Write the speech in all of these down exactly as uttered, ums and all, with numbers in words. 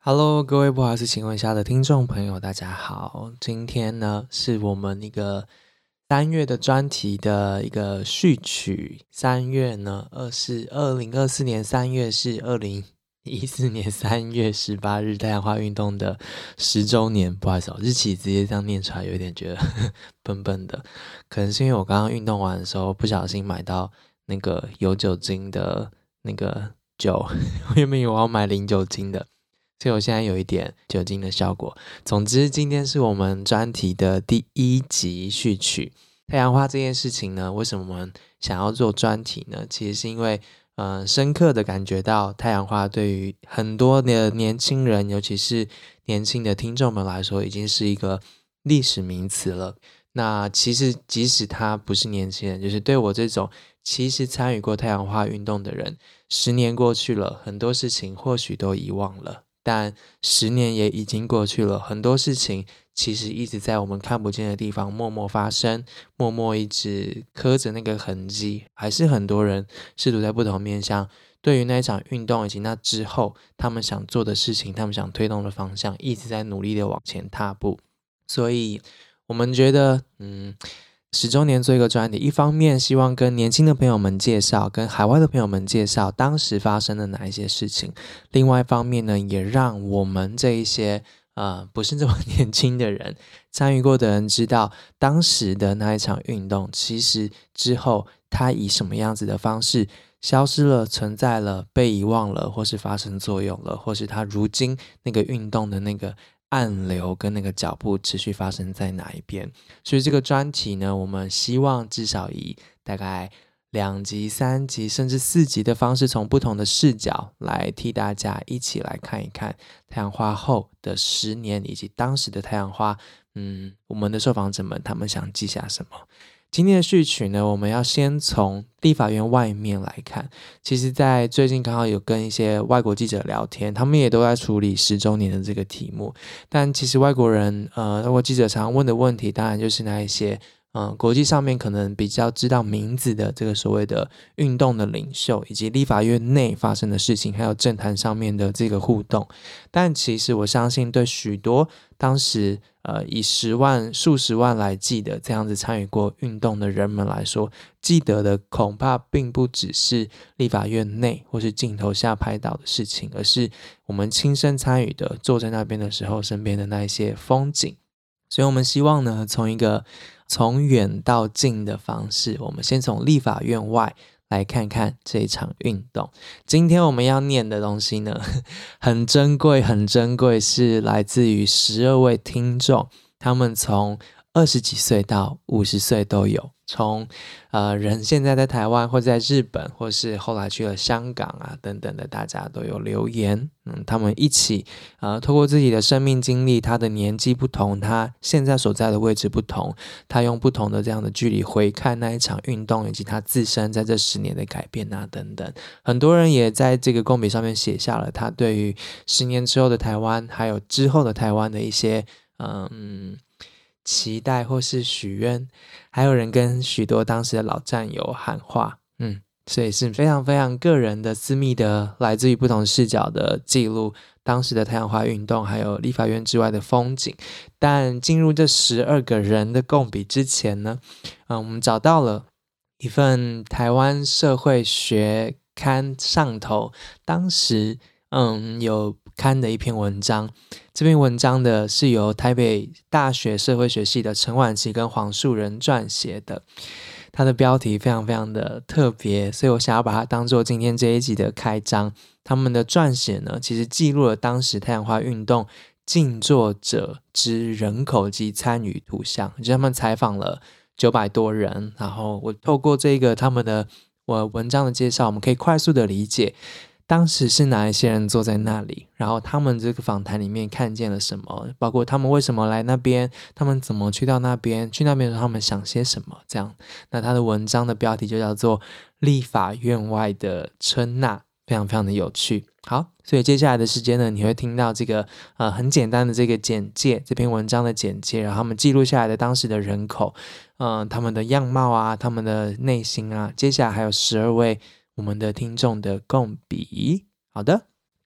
Hello，各位不好意思，请问一下的听众朋友，大家好。今天呢是我们一个三月的专题的一个序曲。三月呢，二是二零二四年三月是二零一四年三月十八日太阳花运动的十周年。不好意思、哦，日期直接这样念出来，有一点觉得呵呵笨笨的。可能是因为我刚刚运动完的时候不小心买到那个有酒精的那个酒，我原本以为我要买零酒精的。所以我现在有一点酒精的效果。总之今天是我们专题的第一集序曲。太阳花这件事情呢，为什么我们想要做专题呢？其实是因为呃，深刻的感觉到太阳花对于很多的年轻人，尤其是年轻的听众们来说，已经是一个历史名词了。那其实即使他不是年轻人，就是对我这种其实参与过太阳花运动的人，十年过去了，很多事情或许都遗忘了，但十年也已经过去了，很多事情其实一直在我们看不见的地方默默发生，默默一直刻着那个痕迹。还是很多人试图在不同面向，对于那一场运动以及那之后他们想做的事情，他们想推动的方向，一直在努力的往前踏步。所以我们觉得嗯十周年做一个专题，一方面希望跟年轻的朋友们介绍，跟海外的朋友们介绍当时发生的哪一些事情，另外一方面呢，也让我们这一些呃不是这么年轻的人，参与过的人知道当时的那一场运动其实之后它以什么样子的方式消失了，存在了，被遗忘了，或是发生作用了，或是它如今那个运动的那个暗流跟那个脚步持续发生在哪一边。所以这个专题呢，我们希望至少以大概两集、三集甚至四集的方式，从不同的视角来替大家一起来看一看太阳花后的十年，以及当时的太阳花嗯，我们的受访者们他们想记下什么。今天的序曲呢，我们要先从立法院外面来看。其实在最近刚好有跟一些外国记者聊天，他们也都在处理十周年的这个题目。但其实外国人呃，外国记者常问的问题，当然就是那一些嗯、呃，国际上面可能比较知道名字的这个所谓的运动的领袖，以及立法院内发生的事情，还有政坛上面的这个互动。但其实我相信对许多当时呃以十万数十万来计的这样子参与过运动的人们来说，记得的恐怕并不只是立法院内或是镜头下拍到的事情，而是我们亲身参与的，坐在那边的时候身边的那一些风景。所以我们希望呢，从一个从远到近的方式，我们先从立法院外来看看这一场运动。今天我们要念的东西呢，很珍贵很珍贵，是来自于十二位听众，他们从二十几岁到五十岁都有，从呃人现在在台湾或在日本，或是后来去了香港啊等等的，大家都有留言。嗯，他们一起呃透过自己的生命经历，他的年纪不同，他现在所在的位置不同，他用不同的这样的距离回看那一场运动，以及他自身在这十年的改变啊等等。很多人也在这个公笔上面写下了他对于十年之后的台湾，还有之后的台湾的一些嗯期待或是许愿，还有人跟许多当时的老战友喊话。嗯，所以是非常非常个人的私密的，来自于不同视角的记录当时的太阳花运动，还有立法院之外的风景。但进入这十二个人的共笔之前呢，嗯，我们找到了一份台湾社会学刊上头当时嗯有刊的一篇文章。这篇文章的是由台北大学社会学系的陈婉琪跟黄树仁撰写的，它的标题非常非常的特别，所以我想要把它当做今天这一集的开章。他们的撰写呢，其实记录了当时太阳花运动静坐者之人口及参与图像，就是他们采访了九百多人，然后我透过这个他们的我文章的介绍，我们可以快速的理解当时是哪一些人坐在那里，然后他们这个访谈里面看见了什么，包括他们为什么来那边，他们怎么去到那边，去那边的时候他们想些什么，这样。那他的文章的标题就叫做立法院外的春娜，非常非常的有趣。好，所以接下来的时间呢，你会听到这个呃很简单的这个简介，这篇文章的简介，然后他们记录下来的当时的人口，嗯、呃，他们的样貌啊，他们的内心啊，接下来还有十二位我们的听众的共笔。好的，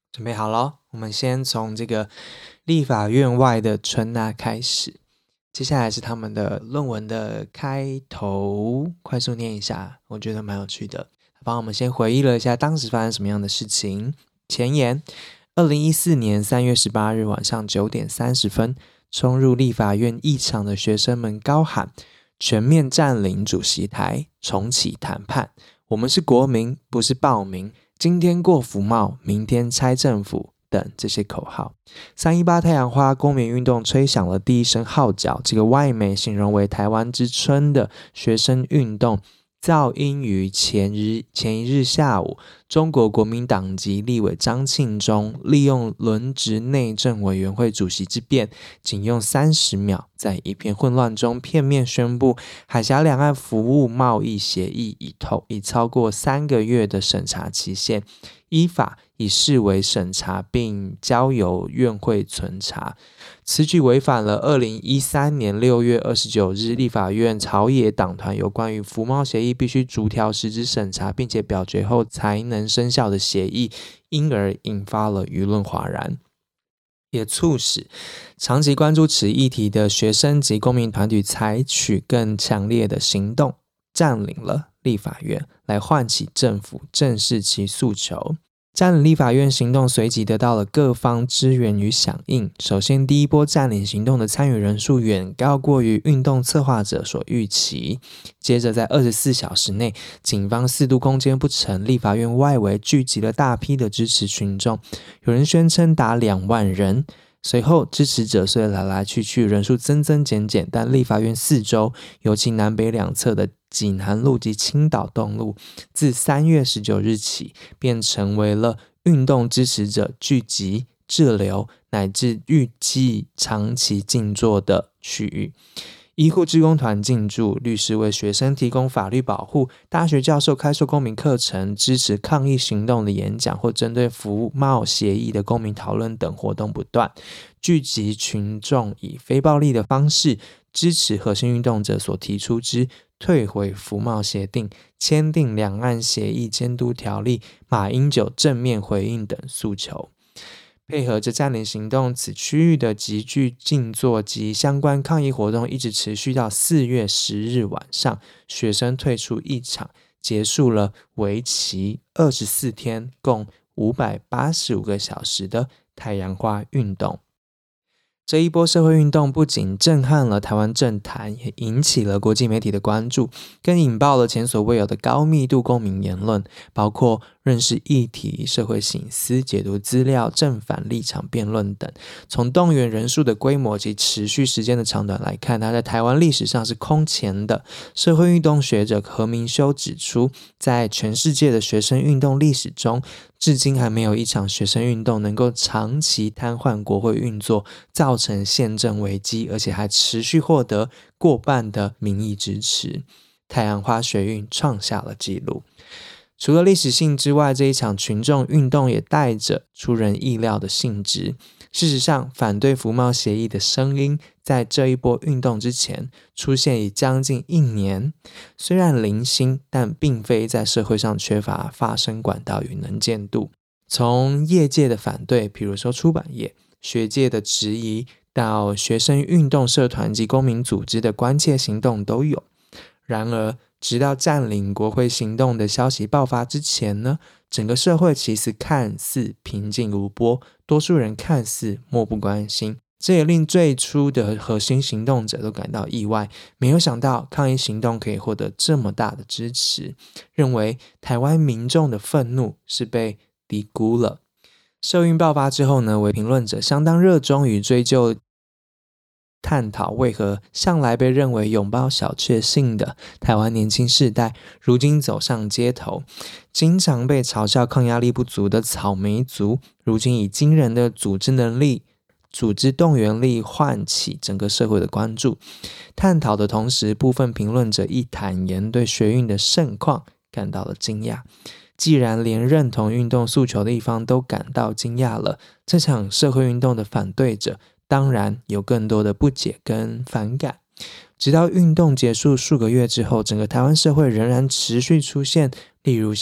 准备好咯，我们先从这个立法院外的春娜开始。接下来是他们的论文的开头，快速念一下，我觉得蛮有趣的。帮我们先回忆了一下当时发生什么样的事情。前言：二零一四年三月十八日晚上九点三十分，冲入立法院议场的学生们高喊：全面占领主席台，重启谈判。我们是国民，不是暴民。今天过服贸，明天拆政府等这些口号。三一八太阳花公民运动吹响了第一声号角，这个外媒形容为台湾之春的学生运动噪音于前日前一日下午，中国国民党籍立委张庆忠利用轮值内政委员会主席之便，仅用三十秒，在一片混乱中片面宣布海峡两岸服务贸易协议已透已超过三个月的审查期限，依法已视为审查，并交由院会存查。此举违反了二零一三年六月二十九日立法院朝野党团有关于服贸协议必须逐条实质审查并且表决后才能生效的协议，因而引发了舆论哗然，也促使长期关注此议题的学生及公民团体采取更强烈的行动，占领了立法院，来唤起政府正视其诉求。占领立法院行动随即得到了各方支援与响应。首先，第一波占领行动的参与人数远高过于运动策划者所预期。接着，在二十四小时内，警方四度攻坚不成，立法院外围聚集了大批的支持群众，有人宣称达两万人。随后，支持者虽来来去去，人数增增减减，但立法院四周，尤其南北两侧的济南路及青岛东路，自三月十九日起，便成为了运动支持者聚集、滞留乃至预计长期静坐的区域。医护志工团进驻，律师为学生提供法律保护，大学教授开授公民课程，支持抗议行动的演讲或针对服贸协议的公民讨论等活动不断，聚集群众以非暴力的方式支持核心运动者所提出之退回服贸协定、签订两岸协议监督条例、马英九正面回应等诉求。配合着占领行动，此区域的集聚静坐及相关抗议活动一直持续到四月十日晚上，学生退出议场，结束了为期二十四天共五百八十五个小时的太阳花运动。这一波社会运动不仅震撼了台湾政坛，也引起了国际媒体的关注，更引爆了前所未有的高密度公民言论，包括认识议题、社会省思、解读资料、正反立场辩论等。从动员人数的规模及持续时间的长短来看，它在台湾历史上是空前的。社会运动学者何明修指出，在全世界的学生运动历史中，至今还没有一场学生运动能够长期瘫痪国会运作，造成宪政危机，而且还持续获得过半的民意支持。太阳花学运创下了纪录。除了历史性之外，这一场群众运动也带着出人意料的性质。事实上，反对服贸协议的声音在这一波运动之前出现已将近一年，虽然零星，但并非在社会上缺乏发声管道与能见度。从业界的反对，比如说出版业，学界的质疑，到学生运动社团及公民组织的关切行动都有。然而，直到占领国会行动的消息爆发之前呢，整个社会其实看似平静无波，多数人看似漠不关心。这也令最初的核心行动者都感到意外，没有想到抗议行动可以获得这么大的支持，认为台湾民众的愤怒是被低估了。社运爆发之后呢，为评论者相当热衷于追究探讨为何向来被认为拥抱小确幸的台湾年轻世代，如今走上街头。经常被嘲笑抗压力不足的草莓族，如今以惊人的组织能力、组织动员力唤起整个社会的关注。探讨的同时，部分评论者亦坦言对学运的盛况感到了惊讶。既然连认同运动诉求的一方都感到惊讶了，这场社会运动的反对者当然有更多的不解跟反感。直到运动结束数个月之后，整个台湾社会仍然持续出现例如像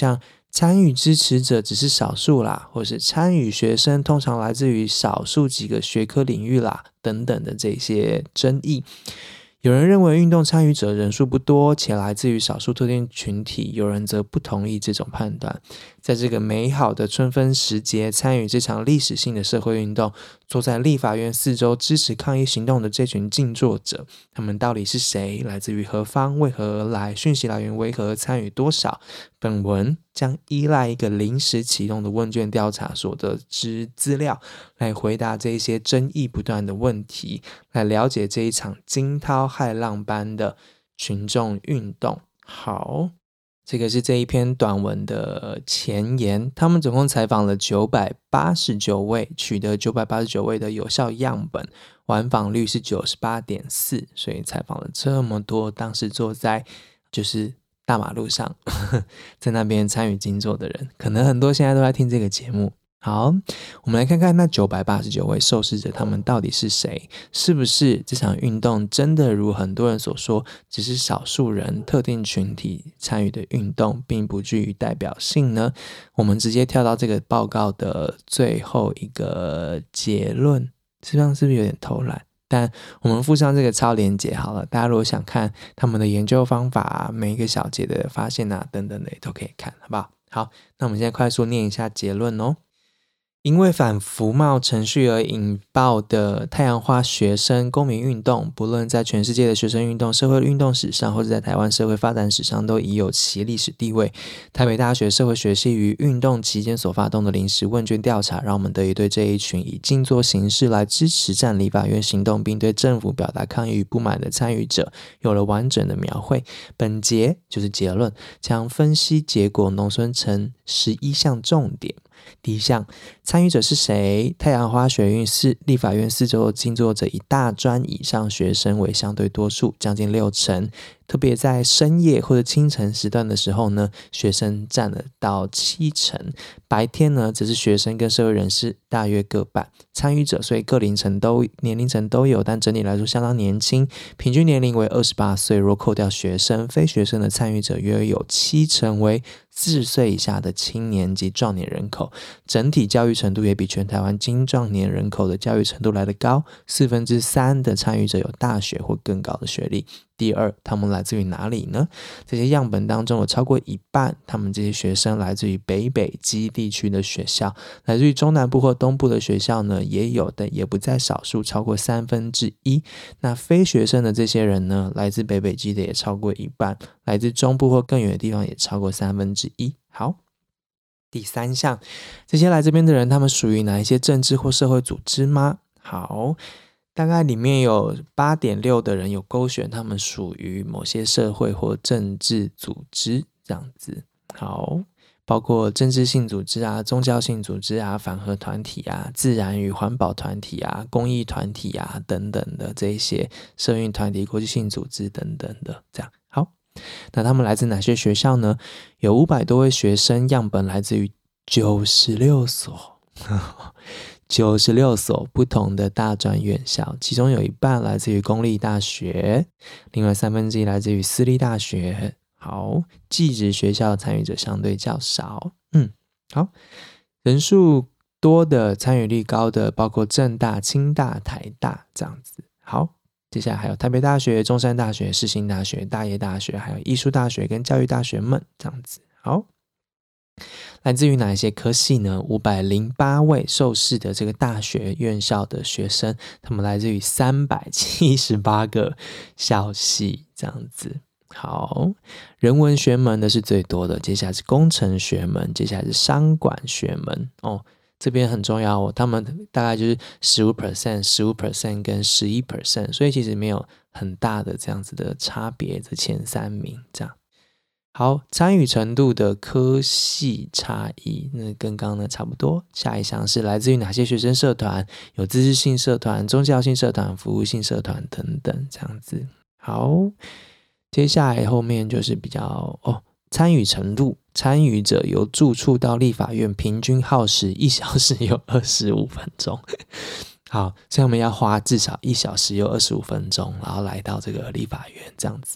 参与支持者只是少数啦，或是参与学生通常来自于少数几个学科领域啦，等等的这些争议。有人认为运动参与者人数不多，且来自于少数特定群体，有人则不同意这种判断。在这个美好的春分时节，参与这场历史性的社会运动，坐在立法院四周支持抗议行动的这群静坐者，他们到底是谁？来自于何方？为何而来？讯息来源为何？参与多少？本文将依赖一个临时启动的问卷调查所得之资料，来回答这一些争议不断的问题，来了解这一场惊涛骇浪般的群众运动。好，这个是这一篇短文的前言。他们总共采访了九百八十九位，取得九百八十九位的有效样本，完访率是 百分之九十八点四， 所以采访了这么多当时坐在就是大马路上在那边参与静坐的人，可能很多现在都在听这个节目。好，我们来看看那九百八十九位受试者他们到底是谁，是不是这场运动真的如很多人所说，只是少数人特定群体参与的运动，并不具有代表性呢？我们直接跳到这个报告的最后一个结论，这样是不是有点偷懒？但我们附上这个超连结好了，大家如果想看他们的研究方法啊，每一个小节的发现啊等等的也都可以看，好不好？好，那我们现在快速念一下结论哦。因为反服贸程序而引爆的太阳花学生公民运动，不论在全世界的学生运动、社会运动史上，或者在台湾社会发展史上，都已有其历史地位。台北大学社会学系于运动期间所发动的临时问卷调查，让我们得以对这一群以静坐形式来支持占立法院行动，并对政府表达抗议与不满的参与者，有了完整的描绘。本节就是结论，将分析结果浓缩成十一项重点。第一项，参与者是谁？太阳花学运是立法院四周静坐者以大专以上学生为相对多数，将近六成。特别在深夜或者清晨时段的时候呢，学生占了到七成。白天呢，则是学生跟社会人士大约各半。参与者所以各龄层都年龄层都有，但整体来说相当年轻，平均年龄为二十八岁。若扣掉学生，非学生的参与者约有七成为四十岁以下的青年及壮年人口。整体教育程度也比全台湾青壮年人口的教育程度来得高，四分之三的参与者有大学或更高的学历。第二，他们来自于哪里呢？这些样本当中有超过一半，他们这些学生来自于北北基地区的学校，来自于中南部或东部的学校呢，也有的也不在少数，超过三分之一。那非学生的这些人呢，来自北北基的也超过一半，来自中部或更远的地方也超过三分之一。好，第三项，这些来这边的人，他们属于哪一些政治或社会组织吗？好，大概里面有 八点六 的人有勾选他们属于某些社会或政治组织这样子。好，包括政治性组织啊、宗教性组织啊、反核团体啊、自然与环保团体啊、公益团体啊等等的这一些社运团体、国际性组织等等的这样。好，那他们来自哪些学校呢？有五百多位学生，样本来自于九十六所九十六所不同的大专院校，其中有一半来自于公立大学，另外三分之一来自于私立大学。好，技职学校的参与者相对较少。嗯，好，人数多的、参与率高的，包括政大、清大、台大这样子。好，接下来还有台北大学、中山大学、世新大学、大业大学，还有艺术大学跟教育大学们这样子。好，来自于哪一些科系呢？五百零八位受试的这个大学院校的学生，他们来自于三百七十八个校系这样子。好，人文学门的是最多的，接下来是工程学门，接下来是商管学门哦。这边很重要哦，他们大概就是 百分之十五、百分之十五 跟 百分之十一， 所以其实没有很大的这样子的差别，这前三名这样。好，参与程度的科系差异，那跟刚刚的差不多。下一项是来自于哪些学生社团，有自治性社团、宗教性社团、服务性社团等等这样子。好，接下来后面就是比较哦，参与程度，参与者由住处到立法院平均耗时一小时有二十五分钟。好，所以我们要花至少一小时有二十五分钟，然后来到这个立法院这样子。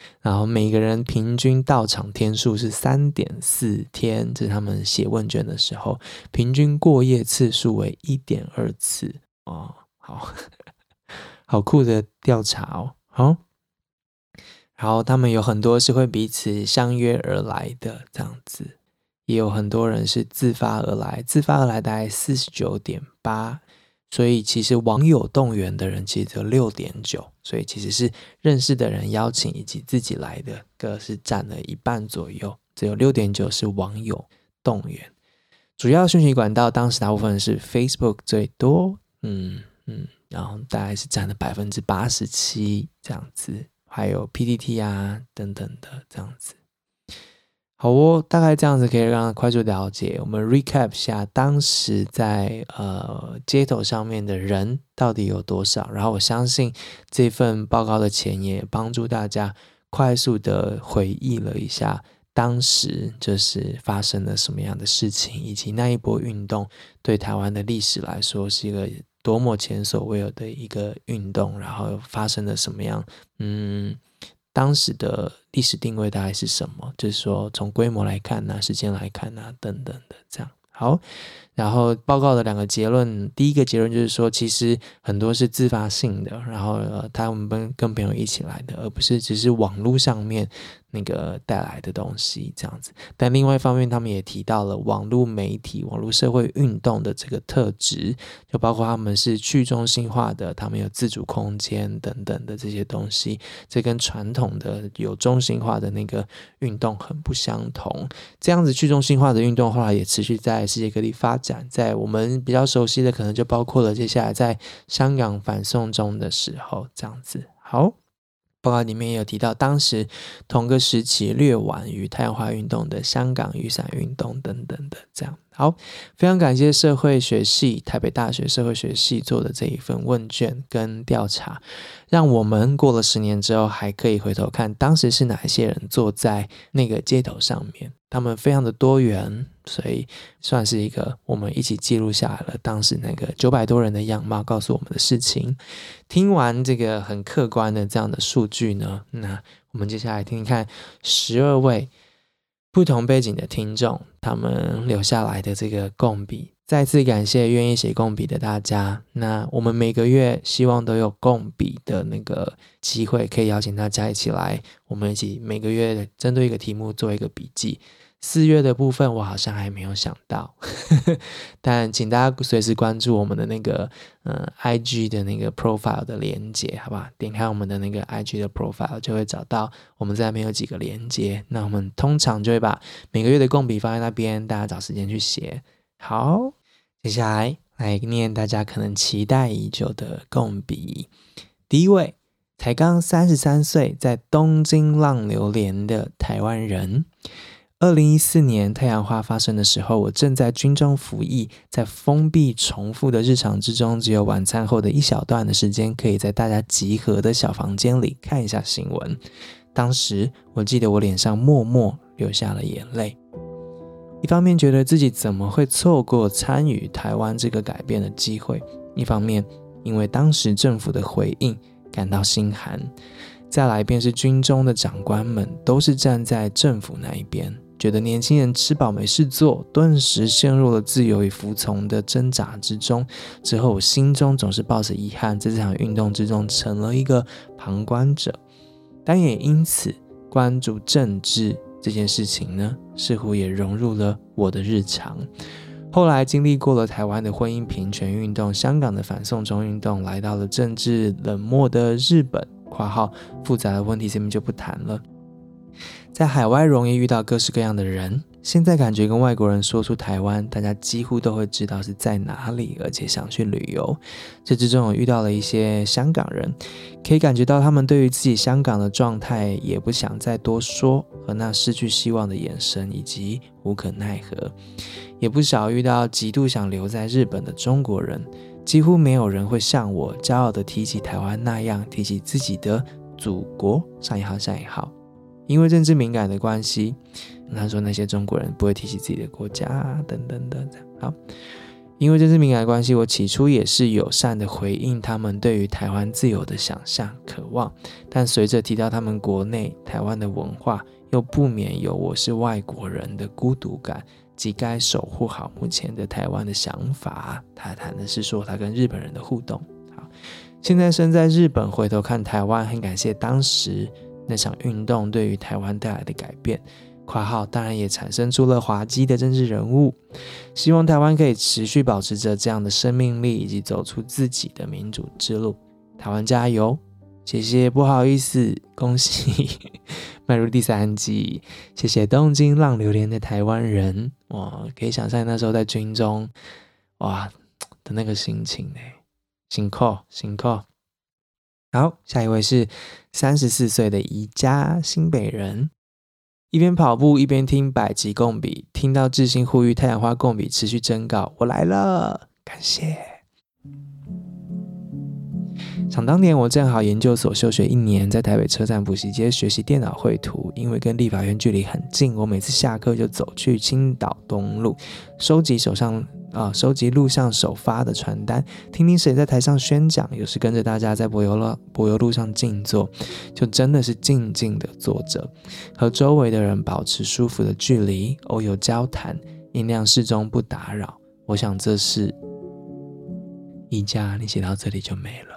然后每个人平均到场天数是 三点四 天，这是他们写问卷的时候，平均过夜次数为 一点二 次哦，好好酷的调查哦。好，然后他们有很多是会彼此相约而来的这样子，也有很多人是自发而来，自发而来大概 四十九点八，所以其实网友动员的人其实只有 六点九，所以其实是认识的人邀请以及自己来的个是占了一半左右，只有 六点九 是网友动员。主要讯息管道当时大部分是 Facebook 最多，嗯嗯，然后大概是占了 百分之八十七 这样子，还有 P T T 啊等等的这样子。好哦，大概这样子可以让他快速了解。我们 recap 下当时在呃街头上面的人到底有多少，然后我相信这份报告的前言帮助大家快速的回忆了一下当时就是发生了什么样的事情，以及那一波运动对台湾的历史来说是一个多么前所未有的一个运动，然后发生了什么样嗯当时的历史定位大概是什么，就是说从规模来看啊，时间来看啊等等的这样。好，然后报告的两个结论，第一个结论就是说其实很多是自发性的，然后呃他们跟跟朋友一起来的，而不是只是网络上面那个带来的东西这样子。但另外一方面他们也提到了网络媒体网络社会运动的这个特质，就包括他们是去中心化的，他们有自主空间等等的这些东西，这跟传统的有中心化的那个运动很不相同。这样子去中心化的运动后来也持续在世界各地发展，在我们比较熟悉的可能就包括了接下来在香港反送中的时候这样子。好，报告里面也有提到当时同个时期略晚于太阳花运动的香港雨伞运动等等的这样。好，非常感谢社会学系台北大学社会学系做的这一份问卷跟调查，让我们过了十年之后还可以回头看当时是哪一些人坐在那个街头上面，他们非常的多元，所以算是一个我们一起记录下来了当时那个九百多人的样貌告诉我们的事情。听完这个很客观的这样的数据呢，那我们接下来听听看十二位不同背景的听众他们留下来的这个共笔。再次感谢愿意写共笔的大家，那我们每个月希望都有共笔的那个机会，可以邀请大家一起来，我们一起每个月针对一个题目做一个笔记。四月的部分我好像还没有想到但请大家随时关注我们的那个、呃、I G 的那个 profile 的连结，好吧，点开我们的那个 I G 的 profile 就会找到我们在那边有几个连结，那我们通常就会把每个月的共笔放在那边，大家找时间去写。好，接下来来念大家可能期待已久的共笔。第一位，才刚三十三岁，在东京浪流连的台湾人。二零一四年太阳花发生的时候，我正在军中服役，在封闭重复的日常之中，只有晚餐后的一小段的时间可以在大家集合的小房间里看一下新闻。当时我记得我脸上默默流下了眼泪，一方面觉得自己怎么会错过参与台湾这个改变的机会，一方面因为当时政府的回应感到心寒。再来便是军中的长官们都是站在政府那一边，觉得年轻人吃饱没事做，顿时陷入了自由与服从的挣扎之中。之后我心中总是抱着遗憾，在这场运动之中成了一个旁观者，但也因此关注政治这件事情呢，似乎也融入了我的日常。后来经历过了台湾的婚姻平权运动，香港的反送中运动，来到了政治冷漠的日本（括号复杂的问题这边就不谈了）。在海外容易遇到各式各样的人，现在感觉跟外国人说出台湾，大家几乎都会知道是在哪里，而且想去旅游。这之中我遇到了一些香港人，可以感觉到他们对于自己香港的状态也不想再多说，和那失去希望的眼神以及无可奈何。也不少遇到极度想留在日本的中国人，几乎没有人会像我骄傲地提起台湾那样提起自己的祖国，上引号上引号。因为政治敏感的关系，他说那些中国人不会提起自己的国家等等的。好， 因为这次敏感关系，我起初也是友善的回应他们对于台湾自由的想象、渴望，但随着提到他们国内台湾的文化，又不免有我是外国人的孤独感及该守护好目前的台湾的想法。他谈的是说他跟日本人的互动。好，现在身在日本，回头看台湾，很感谢当时那场运动对于台湾带来的改变。括号当然也产生出了滑稽的政治人物，希望台湾可以持续保持着这样的生命力，以及走出自己的民主之路。台湾加油！谢谢，不好意思，恭喜迈入第三季。谢谢东京浪流连的台湾人，哇，可以想象那时候在军中哇的那个心情呢，辛苦辛苦。好，下一位是三十四岁的宜家，新北人。一边跑步一边听百集共笔，听到志兴呼吁太阳花共笔持续征稿，我来了，感谢。想当年我正好研究所休学一年，在台北车站补习街学习电脑绘图，因为跟立法院距离很近，我每次下课就走去青岛东路收集手上啊，收集路上首发的传单，听听谁在台上宣讲，有时跟着大家在柏油路柏油路上静坐，就真的是静静的坐着，和周围的人保持舒服的距离，偶有交谈，音量适中不打扰。我想这是宜家，你写到这里就没了。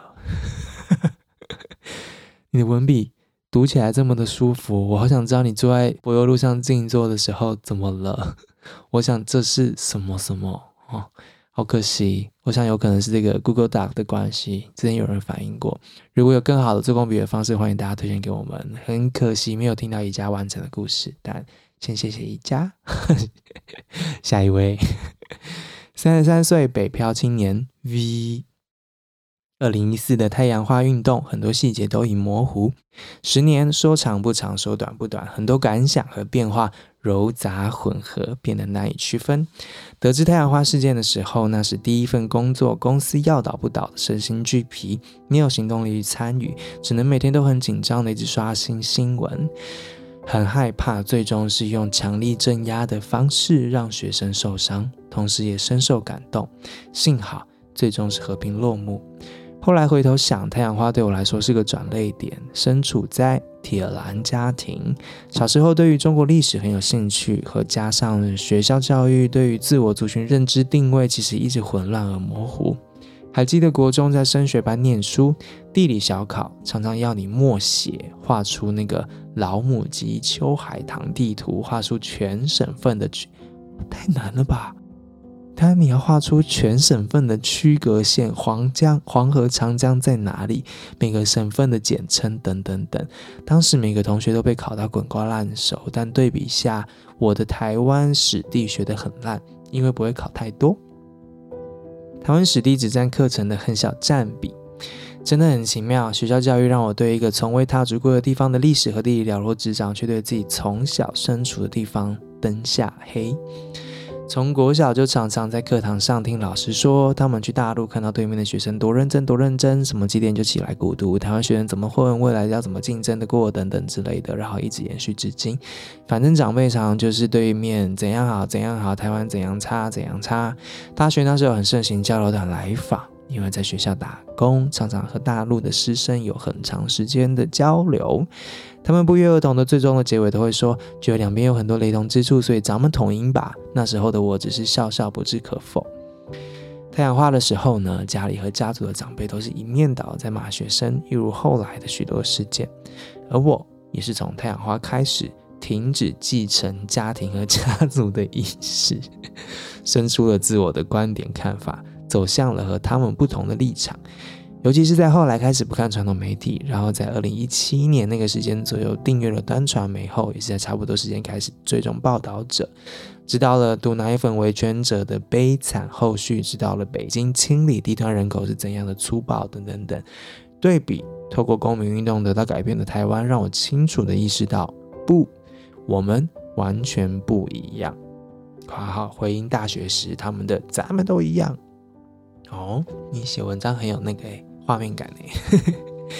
你的文笔读起来这么的舒服，我好想知道你坐在柏油路上静坐的时候怎么了。我想这是什么什么哦，好可惜。我想有可能是这个 Google Doc 的关系，之前有人反映过。如果有更好的做工笔的方式，欢迎大家推荐给我们。很可惜没有听到宜家完整的故事，但先谢谢宜家。下一位三十三岁北漂青年 V。二零一四的太阳花运动，很多细节都已模糊。十年说长不长，说短不短，很多感想和变化糅杂混合，变得难以区分。得知太阳花事件的时候，那是第一份工作，公司要倒不倒的身心俱疲，没有行动力去参与，只能每天都很紧张的一直刷新新闻，很害怕最终是用强力镇压的方式让学生受伤，同时也深受感动。幸好最终是和平落幕。后来回头想，太阳花对我来说是个转捩点。身处在铁栏家庭，小时候对于中国历史很有兴趣，和加上学校教育对于自我族群认知定位其实一直混乱而模糊。还记得国中在升学班念书，地理小考常常要你默写，画出那个老母鸡秋海棠地图，画出全省份的区，太难了吧？他你要画出全省份的区隔线，黄江、黄河、长江在哪里，每个省份的简称等等等。当时每个同学都被考到滚瓜烂熟，但对比下，我的台湾史地学得很烂，因为不会考太多。台湾史地只占课程的很小占比，真的很奇妙。学校教育让我对一个从未踏足过的地方的历史和地理了若指掌，却对自己从小身处的地方灯下黑。从国小就常常在课堂上听老师说，他们去大陆看到对面的学生多认真多认真，什么几点就起来孤独，台湾学生怎么混，未来要怎么竞争得过等等之类的，然后一直延续至今。反正长辈常就是对面怎样好怎样好，台湾怎样差怎样差。大学那时候很盛行交流团来访，因为在学校打工，常常和大陆的师生有很长时间的交流。他们不约而同的最终的结尾都会说，觉得两边有很多雷同之处，所以咱们统一吧。那时候的我只是笑笑不置可否。太阳花的时候呢，家里和家族的长辈都是一面倒在骂学生，一如后来的许多事件。而我也是从太阳花开始停止继承家庭和家族的意识，生出了自我的观点看法，走向了和他们不同的立场。尤其是在后来开始不看传统媒体，然后在二零一七年那个时间左右订阅了端传媒后，也是在差不多时间开始追踪报道者，知道了毒奶粉维权者的悲惨后续，知道了北京清理低端人口是怎样的粗暴等等等。对比透过公民运动得到改变的台湾，让我清楚地意识到，不，我们完全不一样。括号回应大学时他们的咱们都一样。哦，你写文章很有那个诶画面感诶。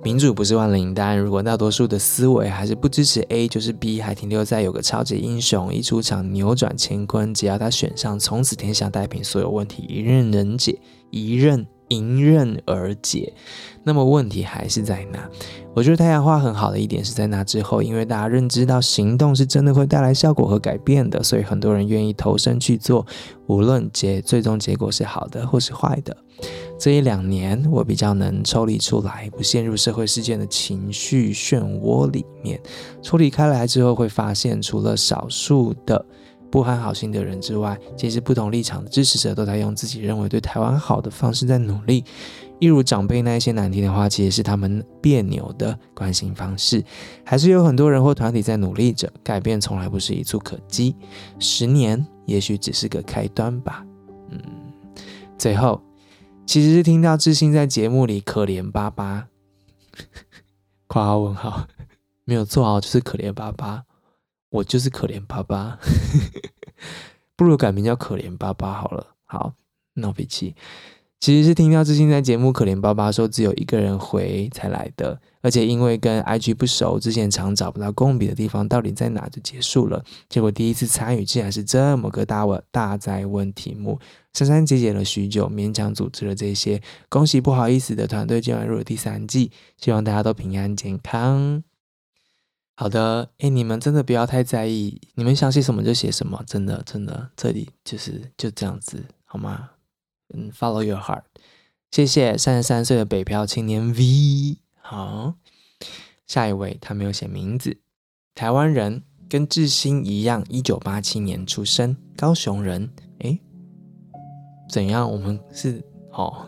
民主不是万灵丹，如果大多数的思维还是不支持 A 就是 B， 还停留在有个超级英雄一出场扭转乾坤，只要他选上，从此天下太平，所有问题一任人解，一任迎刃而解，那么问题还是在哪？我觉得太阳花很好的一点是在那之后，因为大家认知到行动是真的会带来效果和改变的，所以很多人愿意投身去做，无论结最终结果是好的或是坏的。这一两年我比较能抽离出来，不陷入社会事件的情绪漩涡里面。抽离开来之后会发现，除了少数的不安好心的人之外，其实不同立场的支持者都在用自己认为对台湾好的方式在努力。一如长辈那一些难听的话，其实是他们别扭的关心方式。还是有很多人或团体在努力着，改变从来不是一蹴可及，十年也许只是个开端吧。嗯，最后其实是听到志兴在节目里可怜巴巴，括号问号，没有错啊，就是可怜巴巴，我就是可怜巴巴，不如改名叫可怜巴巴好了。好，闹脾气。其实是听到志兴在节目可怜巴巴说只有一个人回才来的，而且因为跟 I G 不熟，之前常找不到共笔的地方到底在哪就结束了。结果第一次参与竟然是这么个大大哉问题目，珊珊节俭了许久，勉强组织了这些。恭喜不好意思的团队竟然入了第三季，希望大家都平安健康。好的，诶，你们真的不要太在意，你们想写什么就写什么，真的真的，这里就是就这样子，好吗？嗯 ，Follow your heart。谢谢三十三岁的北漂青年 V。好，下一位他没有写名字，台湾人，跟志兴一样，一九八七年出生，高雄人。诶，怎样？我们是哦，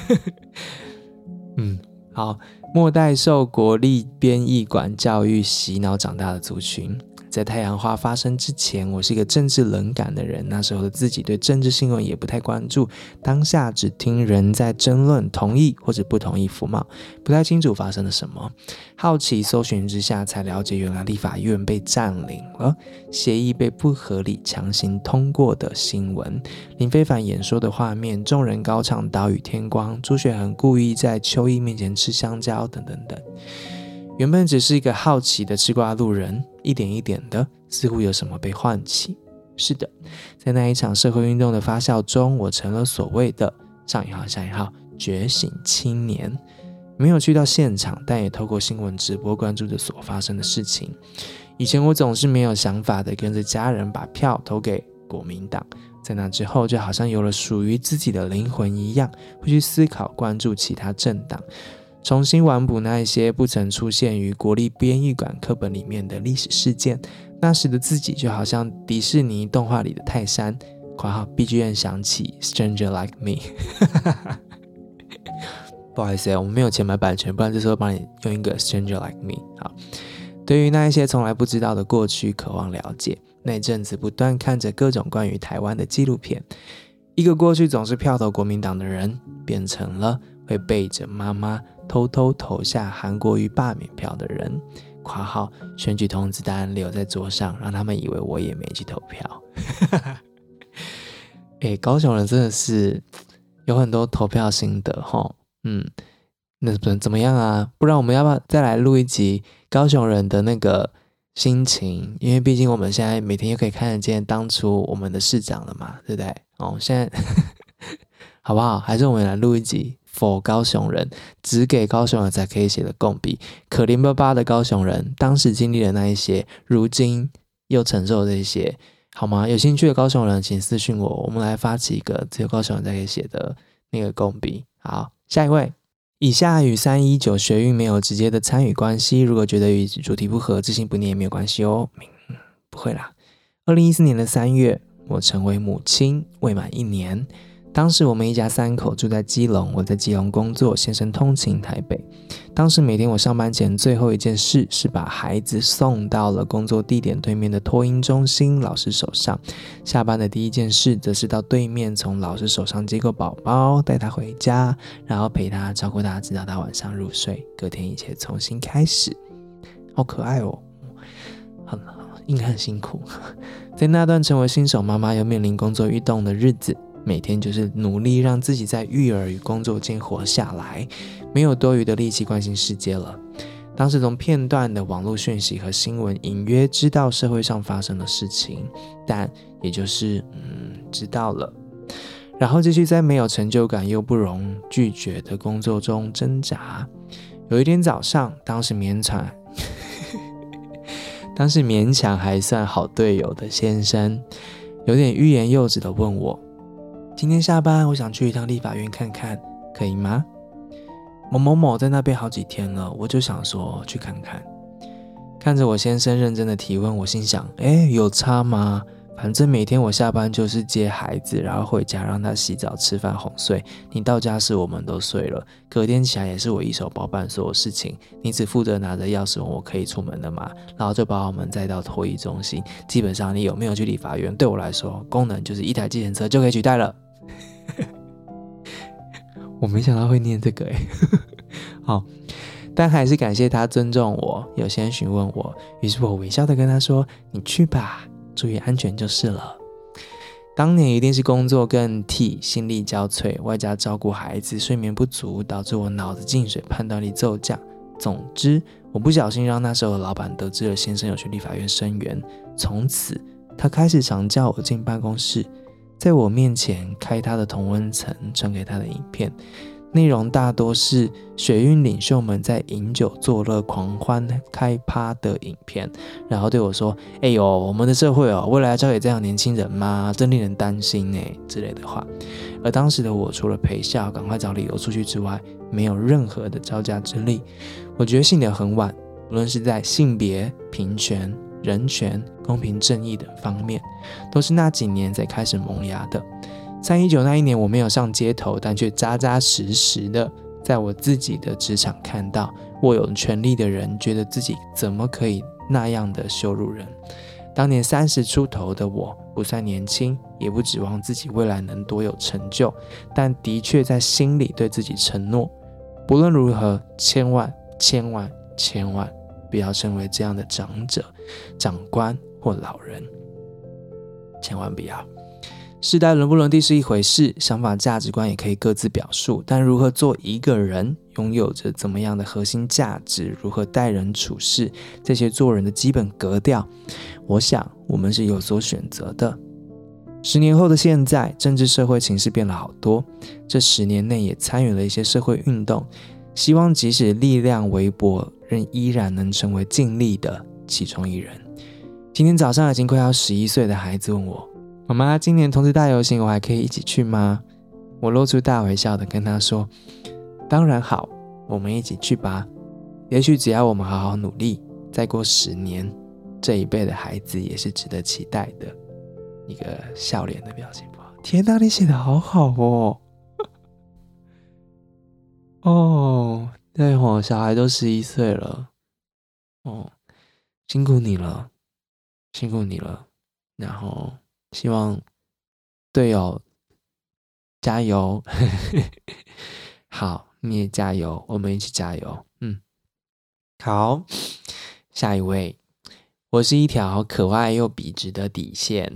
嗯，好。末代受国立编译馆教育洗脑长大的族群，在太阳花发生之前，我是一个政治冷感的人，那时候的自己对政治新闻也不太关注，当下只听人在争论同意或者不同意服贸，不太清楚发生了什么。好奇搜寻之下才了解，原来立法院被占领了，协议被不合理强行通过的新闻，林非凡演说的画面，众人高唱岛屿天光，朱学恒故意在邱毅面前吃香蕉等等等。原本只是一个好奇的吃瓜路人，一点一点的似乎有什么被唤起。是的，在那一场社会运动的发酵中，我成了所谓的上一号下一号觉醒青年。没有去到现场，但也透过新闻直播关注着所发生的事情。以前我总是没有想法的跟着家人把票投给国民党，在那之后就好像有了属于自己的灵魂一样，会去思考关注其他政党，重新玩补那一些不曾出现于国立编译馆课本里面的历史事件。那时的自己就好像迪士尼动画里的泰山，括号 B G M 响起 Stranger Like Me 不好意思，我们没有钱买版权，不然这时候帮你用一个 Stranger Like Me。 好，对于那一些从来不知道的过去渴望了解，那一阵子不断看着各种关于台湾的纪录片，一个过去总是票投国民党的人，变成了会背着妈妈偷偷投下韩国瑜罢免票的人，括号选举通知单留在桌上，让他们以为我也没去投票欸，高雄人真的是有很多投票心得齁。嗯，那怎么样啊？不然我们要不要再来录一集高雄人的那个心情？因为毕竟我们现在每天又可以看得见当初我们的市长了嘛，对不对？哦，现在好不好？还是我们来录一集 for 高雄人，只给高雄人才可以写的共笔，可怜巴巴的高雄人，当时经历了那一些，如今又承受这些，好吗？有兴趣的高雄人请私讯我，我们来发起一个只有高雄人才可以写的那个共笔。好，下一位。以下与三一九学运没有直接的参与关系，如果觉得与主题不合，自信不念也没有关系哦。嗯，不会啦。二零一四年的三月，我成为母亲，未满一年。当时我们一家三口住在基隆，我在基隆工作，先生通勤台北。当时每天我上班前最后一件事是把孩子送到了工作地点对面的托婴中心老师手上，下班的第一件事则是到对面从老师手上接过宝宝，带他回家，然后陪他照顾他直到他晚上入睡，隔天一切重新开始。好可爱哦，很应该很辛苦。在那段成为新手妈妈又面临工作异动的日子， 每天就是努力让自己在育儿与工作间活下来，没有多余的力气关心世界了。当时从片段的网络讯息和新闻隐约知道社会上发生的事情，但也就是嗯知道了，然后继续在没有成就感又不容拒绝的工作中挣扎。有一天早上，当时勉强当时勉强还算好队友的先生有点欲言又止的问我，今天下班我想去一趟立法院看看，可以吗？某某某在那边好几天了，我就想说去看看。看着我先生认真的提问，我心想，诶，有差吗？反正每天我下班就是接孩子，然后回家让他洗澡吃饭哄睡，你到家时我们都睡了，隔天起来也是我一手包办所有事情，你只负责拿着钥匙问我可以出门了吗，然后就把我们载到托育中心。基本上你有没有去理发院对我来说功能就是一台计程车就可以取代了。我没想到会念这个耶好，但还是感谢他尊重我，有先询问我，于是我微笑的跟他说，你去吧，注意安全就是了。当年一定是工作更替，心力交瘁，外加照顾孩子，睡眠不足，导致我脑子进水，判断力骤降。总之，我不小心让那时候的老板得知了先生有去立法院声援，从此他开始常叫我进办公室，在我面前开他的同温层传给他的影片，内容大多是学运领袖们在饮酒作乐狂欢开趴的影片，然后对我说，哎呦，我们的社会哦，未来要交给这样年轻人吗？真令人担心耶之类的话。而当时的我除了陪笑赶快找理由出去之外，没有任何的招架之力。我觉醒得很晚，无论是在性别、平权、人权、公平正义等方面，都是那几年才开始萌芽的。三一九那一年我没有上街头，但却扎扎实实的在我自己的职场看到握有权力的人觉得自己怎么可以那样的羞辱人。当年三十出头的我不算年轻，也不指望自己未来能多有成就，但的确在心里对自己承诺，不论如何，千万千万千万不要成为这样的长者、长官或老人，千万不要。世代轮不轮替是一回事，想法价值观也可以各自表述，但如何做一个人，拥有着怎么样的核心价值，如何待人处事，这些做人的基本格调，我想我们是有所选择的。十年后的现在，政治社会情势变了好多，这十年内也参与了一些社会运动，希望即使力量微薄，仍依然能成为尽力的其中一人。今天早上已经快要十一岁的孩子问我，妈妈，今年同志大游行我还可以一起去吗？我露出大微笑的跟他说，当然好，我们一起去吧。也许只要我们好好努力，再过十年，这一辈的孩子也是值得期待的。一个笑脸的表情包。天哪，你写得好好哦。哦，对哦，小孩都十一岁了。哦，辛苦你了，辛苦你了。然后希望队友加油。好，你也加油，我们一起加油。嗯，好，下一位，我是一条可爱又笔直的底线。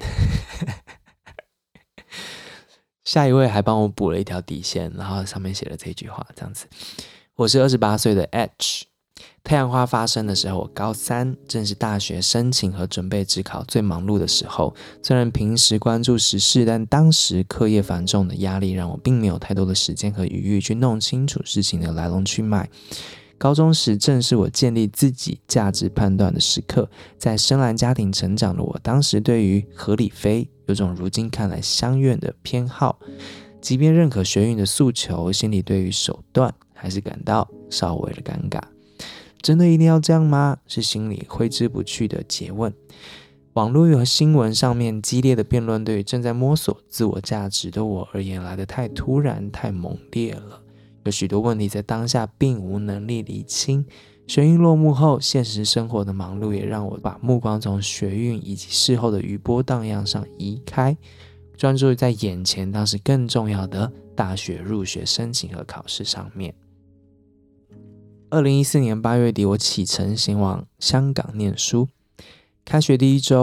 下一位还帮我补了一条底线，然后上面写了这句话，这样子。我是二十八岁的 H。太阳花发生的时候，我高三，正是大学申请和准备指考最忙碌的时候。虽然平时关注时事，但当时课业繁重的压力让我并没有太多的时间和余裕去弄清楚事情的来龙去脉。高中时正是我建立自己价值判断的时刻，在深蓝家庭成长的我，当时对于合理非有种如今看来相怨的偏好，即便认可学运的诉求，心里对于手段还是感到稍微的尴尬。真的一定要这样吗？是心里挥之不去的诘问。网络和新闻上面激烈的辩论，对于正在摸索自我价值的我而言来得太突然太猛烈了，有许多问题在当下并无能力厘清。学运落幕后，现实生活的忙碌也让我把目光从学运以及事后的余波荡漾上移开，专注在眼前当时更重要的大学入学申请和考试上面。二零一四年八月底，我启程前往香港念书。开学第一周，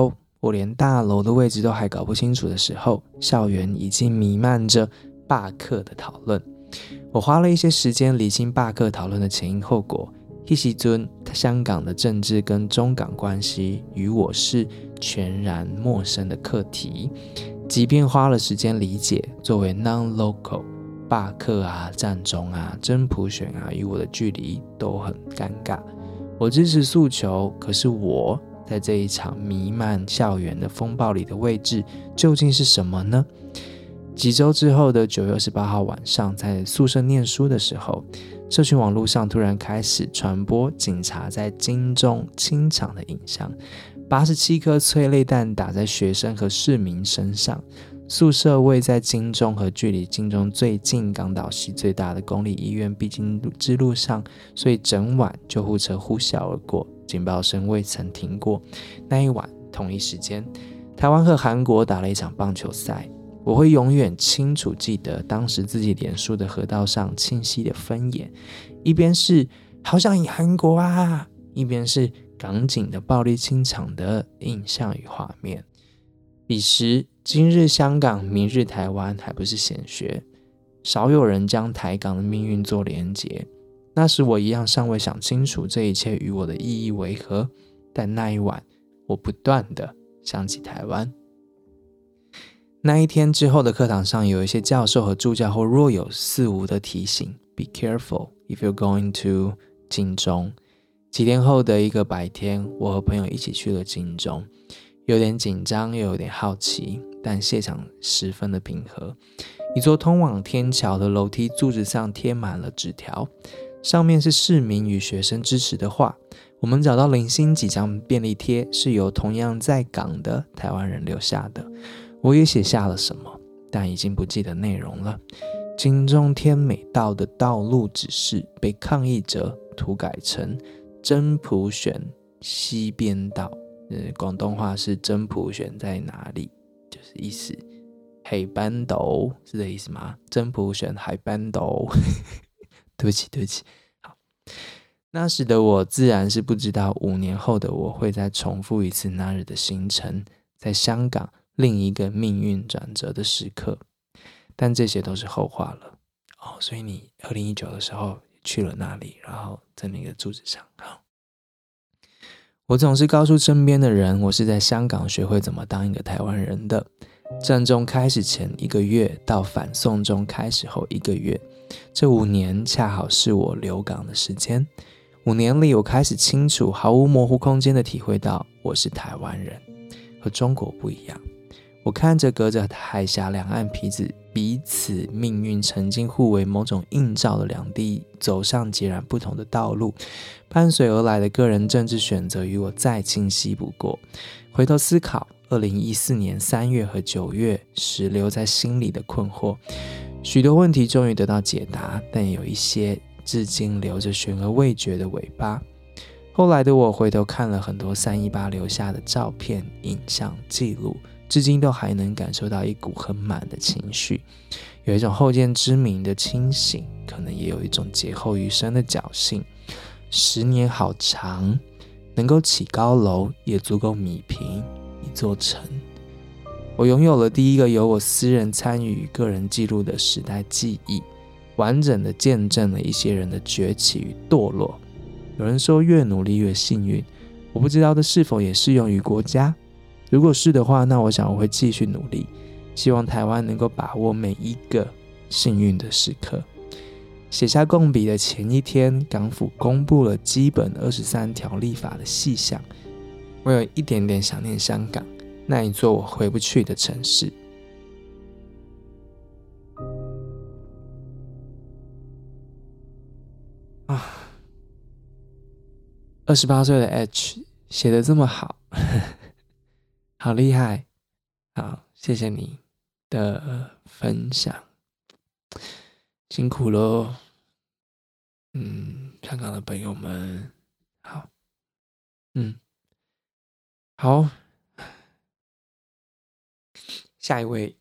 我连大楼的位置都还搞不清楚的时候，校园已经弥漫着罢课的讨论。我花了一些时间理清罢课讨论的前因后果。那时候香港的政治跟中港关系与我是全然陌生的课题，即便花了时间理解，作为 non-local， 罢课啊、战中啊、真普选啊，与我的距离都很尴尬。我支持诉求，可是我在这一场弥漫校园的风暴里的位置究竟是什么呢？几周之后的九月二十八号晚上，在宿舍念书的时候，社群网络上突然开始传播警察在金钟清场的影像，八十七颗催泪弹打在学生和市民身上。宿舍位在金钟和距离金钟最近、港岛西最大的公立医院必经之路上，所以整晚救护车呼啸而过，警报声未曾停过。那一晚同一时间，台湾和韩国打了一场棒球赛。我会永远清楚记得当时自己脸书的河道上清晰的分野，一边是好想赢韩国啊，一边是港警的暴力清场的印象与画面。彼时今日香港，明日台湾还不是显学，少有人将台港的命运做连结。那时我一样尚未想清楚这一切与我的意义为何，但那一晚我不断地想起台湾。那一天之后的课堂上，有一些教授和助教或若有似无的提醒 Be careful if you're going to 金钟。几天后的一个白天，我和朋友一起去了金钟，有点紧张又有点好奇，但现场十分的平和。一座通往天桥的楼梯柱子上贴满了纸条，上面是市民与学生支持的话。我们找到零星几张便利贴，是由同样在港的台湾人留下的。我也写下了什么，但已经不记得内容了。金钟天美道的道路指示被抗议者涂改成真普选西边道，呃，广东话是真普选在哪里，就是意思海班斗是这意思吗？真普选海班斗对不起对不起。好，那时的我自然是不知道五年后的我会再重复一次那日的行程，在香港另一个命运转折的时刻，但这些都是后话了。哦，所以你二零一九的时候去了那里，然后在那个柱子上。好，我总是告诉身边的人，我是在香港学会怎么当一个台湾人的。战争开始前一个月到反送中开始后一个月，这五年恰好是我留港的时间。五年里，我开始清楚、毫无模糊空间的体会到，我是台湾人，和中国不一样。我看着隔着海峡两岸彼此彼此命运曾经互为某种映照的两地，走上截然不同的道路，伴随而来的个人政治选择与我再清晰不过。回头思考二零一四年三月和九月时留在心里的困惑，许多问题终于得到解答，但有一些至今留着悬而未决的尾巴。后来的我回头看了很多三一八留下的照片、影像、记录，至今都还能感受到一股很满的情绪，有一种后见之明的清醒，可能也有一种劫后余生的侥幸。十年好长，能够起高楼，也足够弭平一座城。我拥有了第一个由我私人参与与个人记录的时代记忆，完整的见证了一些人的崛起与堕落。有人说越努力越幸运，我不知道这是否也适用于国家。如果是的话，那我想我会继续努力，希望台湾能够把握每一个幸运的时刻。写下共笔的前一天，港府公布了基本二十三条立法的细项，我有一点点想念香港，那一座我回不去的城市。啊，二十八岁的 H 写得这么好好厉害，好，谢谢你的分享，辛苦咯。嗯，香港的朋友们，好，嗯，好，下一位，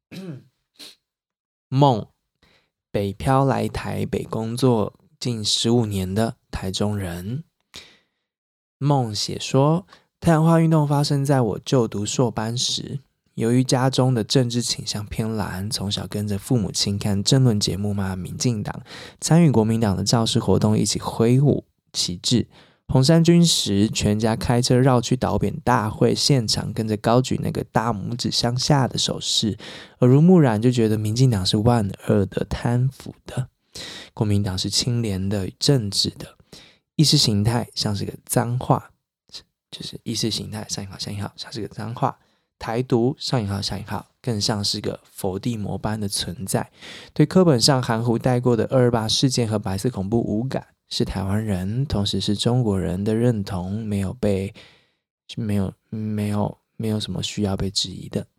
梦，北漂来台北工作近十五年的台中人。梦写说， 太阳花运动发生在我就读硕班时，由于家中的政治倾向偏蓝，从小跟着父母亲看政论节目骂民进党，参与国民党的造势活动，一起挥舞旗帜。红衫军时，全家开车绕去倒扁大会现场，跟着高举那个大拇指向下的手势，耳濡目染就觉得民进党是万恶的、贪腐的，国民党是清廉的、政治的。意识形态像是个脏话，就是意识形态上引号下引号像是个脏话，台独上引号下引号更像是个佛地魔般的存在。对课本上含糊带过的二二八事件和白色恐怖无感，是台湾人，同时是中国人的认同没有被没有没有没有什么需要被质疑的。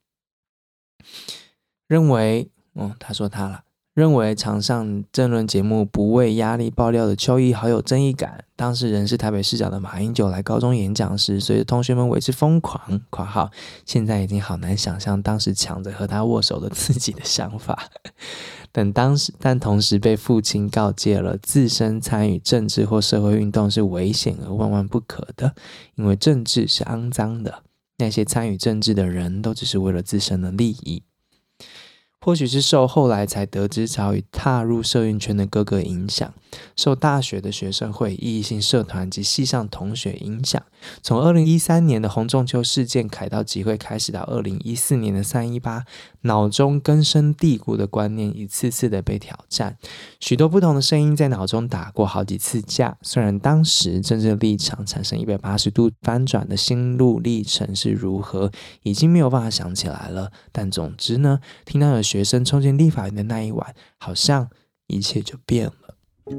认为，嗯，他说他了。认为场上政论节目不为压力爆料的邱毅好有正义感。当事人是台北市长的马英九来高中演讲时，随着同学们为之疯狂。括号现在已经好难想象当时抢着和他握手的自己的想法。但当时但同时被父亲告诫了，自身参与政治或社会运动是危险而万万不可的，因为政治是肮脏的，那些参与政治的人都只是为了自身的利益。或许是受后来才得知早已踏入社运圈的哥哥影响，受大学的学生会、异议性社团及系上同学影响，从二零一三年的洪仲丘事件凯道集会开始，到二零一四年的三一八，脑中根深蒂固的观念一次次的被挑战，许多不同的声音在脑中打过好几次架。虽然当时政治立场产生一百八十度翻转的心路历程是如何，已经没有办法想起来了，但总之呢，听到有学生冲进立法院的那一晚，好像一切就变了。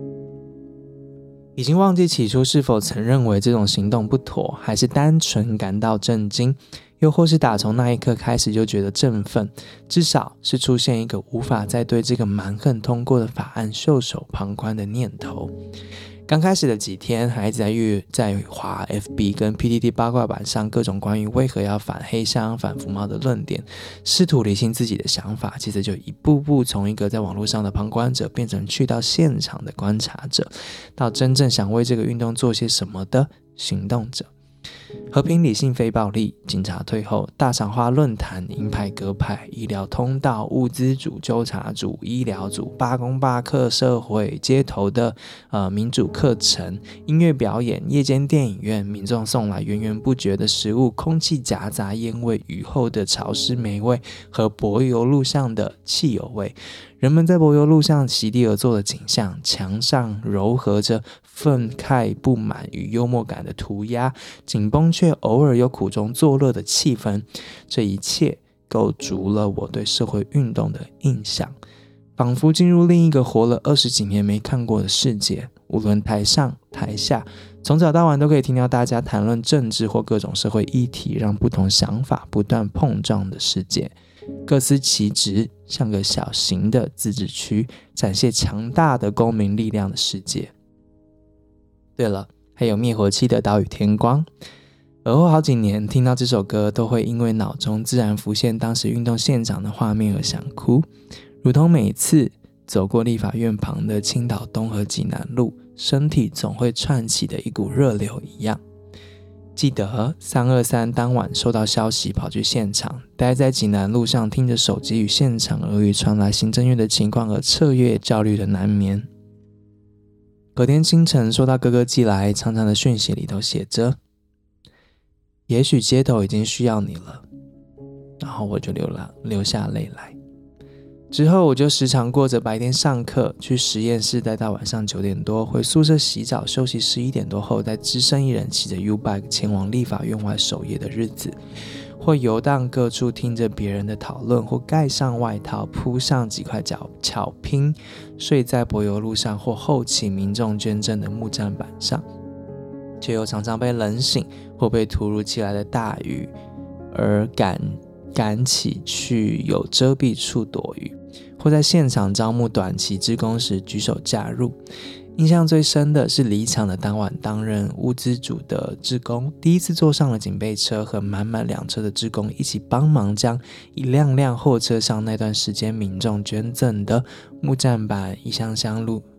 已经忘记起初是否曾认为这种行动不妥，还是单纯感到震惊，又或是打从那一刻开始就觉得振奋，至少是出现一个无法再对这个蛮横通过的法案袖手旁观的念头。刚开始的几天还一直在阅在滑 F B 跟 P T T 八卦版上各种关于为何要反黑箱反服贸的论点，试图理清自己的想法，接着就一步步从一个在网络上的旁观者变成去到现场的观察者，到真正想为这个运动做些什么的行动者。和平理性非暴力，警察退后，大赏花论坛，鹰派鸽派，医疗通道，物资组，纠察组，医疗组，罢工罢课，社会街头的呃民主课程，音乐表演，夜间电影院，民众送来源源不绝的食物，空气夹杂烟味，雨后的潮湿霉味和柏油路上的汽油味。人们在柏油路上席地而坐的景象，墙上糅合着愤慨、不满与幽默感的涂鸦，紧绷却偶尔有苦中作乐的气氛，这一切构筑了我对社会运动的印象，仿佛进入另一个活了二十几年没看过的世界。无论台上台下，从早到晚都可以听到大家谈论政治或各种社会议题，让不同想法不断碰撞的世界。各司其职，像个小型的自治区，展现强大的公民力量的世界。对了，还有灭火器的岛屿天光。而后好几年听到这首歌，都会因为脑中自然浮现当时运动现场的画面而想哭，如同每次走过立法院旁的青岛东和济南路，身体总会串起的一股热流一样。记得三二三当晚收到消息跑去现场，待在济南路上听着手机与现场耳语传来行政院的情况而彻夜焦虑的难眠。隔天清晨收到哥哥寄来长长的讯息，里头写着也许街头已经需要你了，然后我就流了流下泪来。之后我就时常过着白天上课，去实验室待到晚上九点多，回宿舍洗澡休息十一点多后，再只身一人骑着 U-Bike 前往立法院外守夜的日子，或游荡各处听着别人的讨论，或盖上外套铺上几块巧拼，睡在柏油路上或后期民众捐赠的木栈板上，却又常常被冷醒或被突如其来的大雨而赶赶起去有遮蔽处躲雨，或在现场招募短期志工时举手加入。印象最深的是离场的当晚，担任物资组的志工第一次坐上了警备车，和满满两车的志工一起帮忙将一辆辆货车上那段时间民众捐赠的木栈板、一箱箱路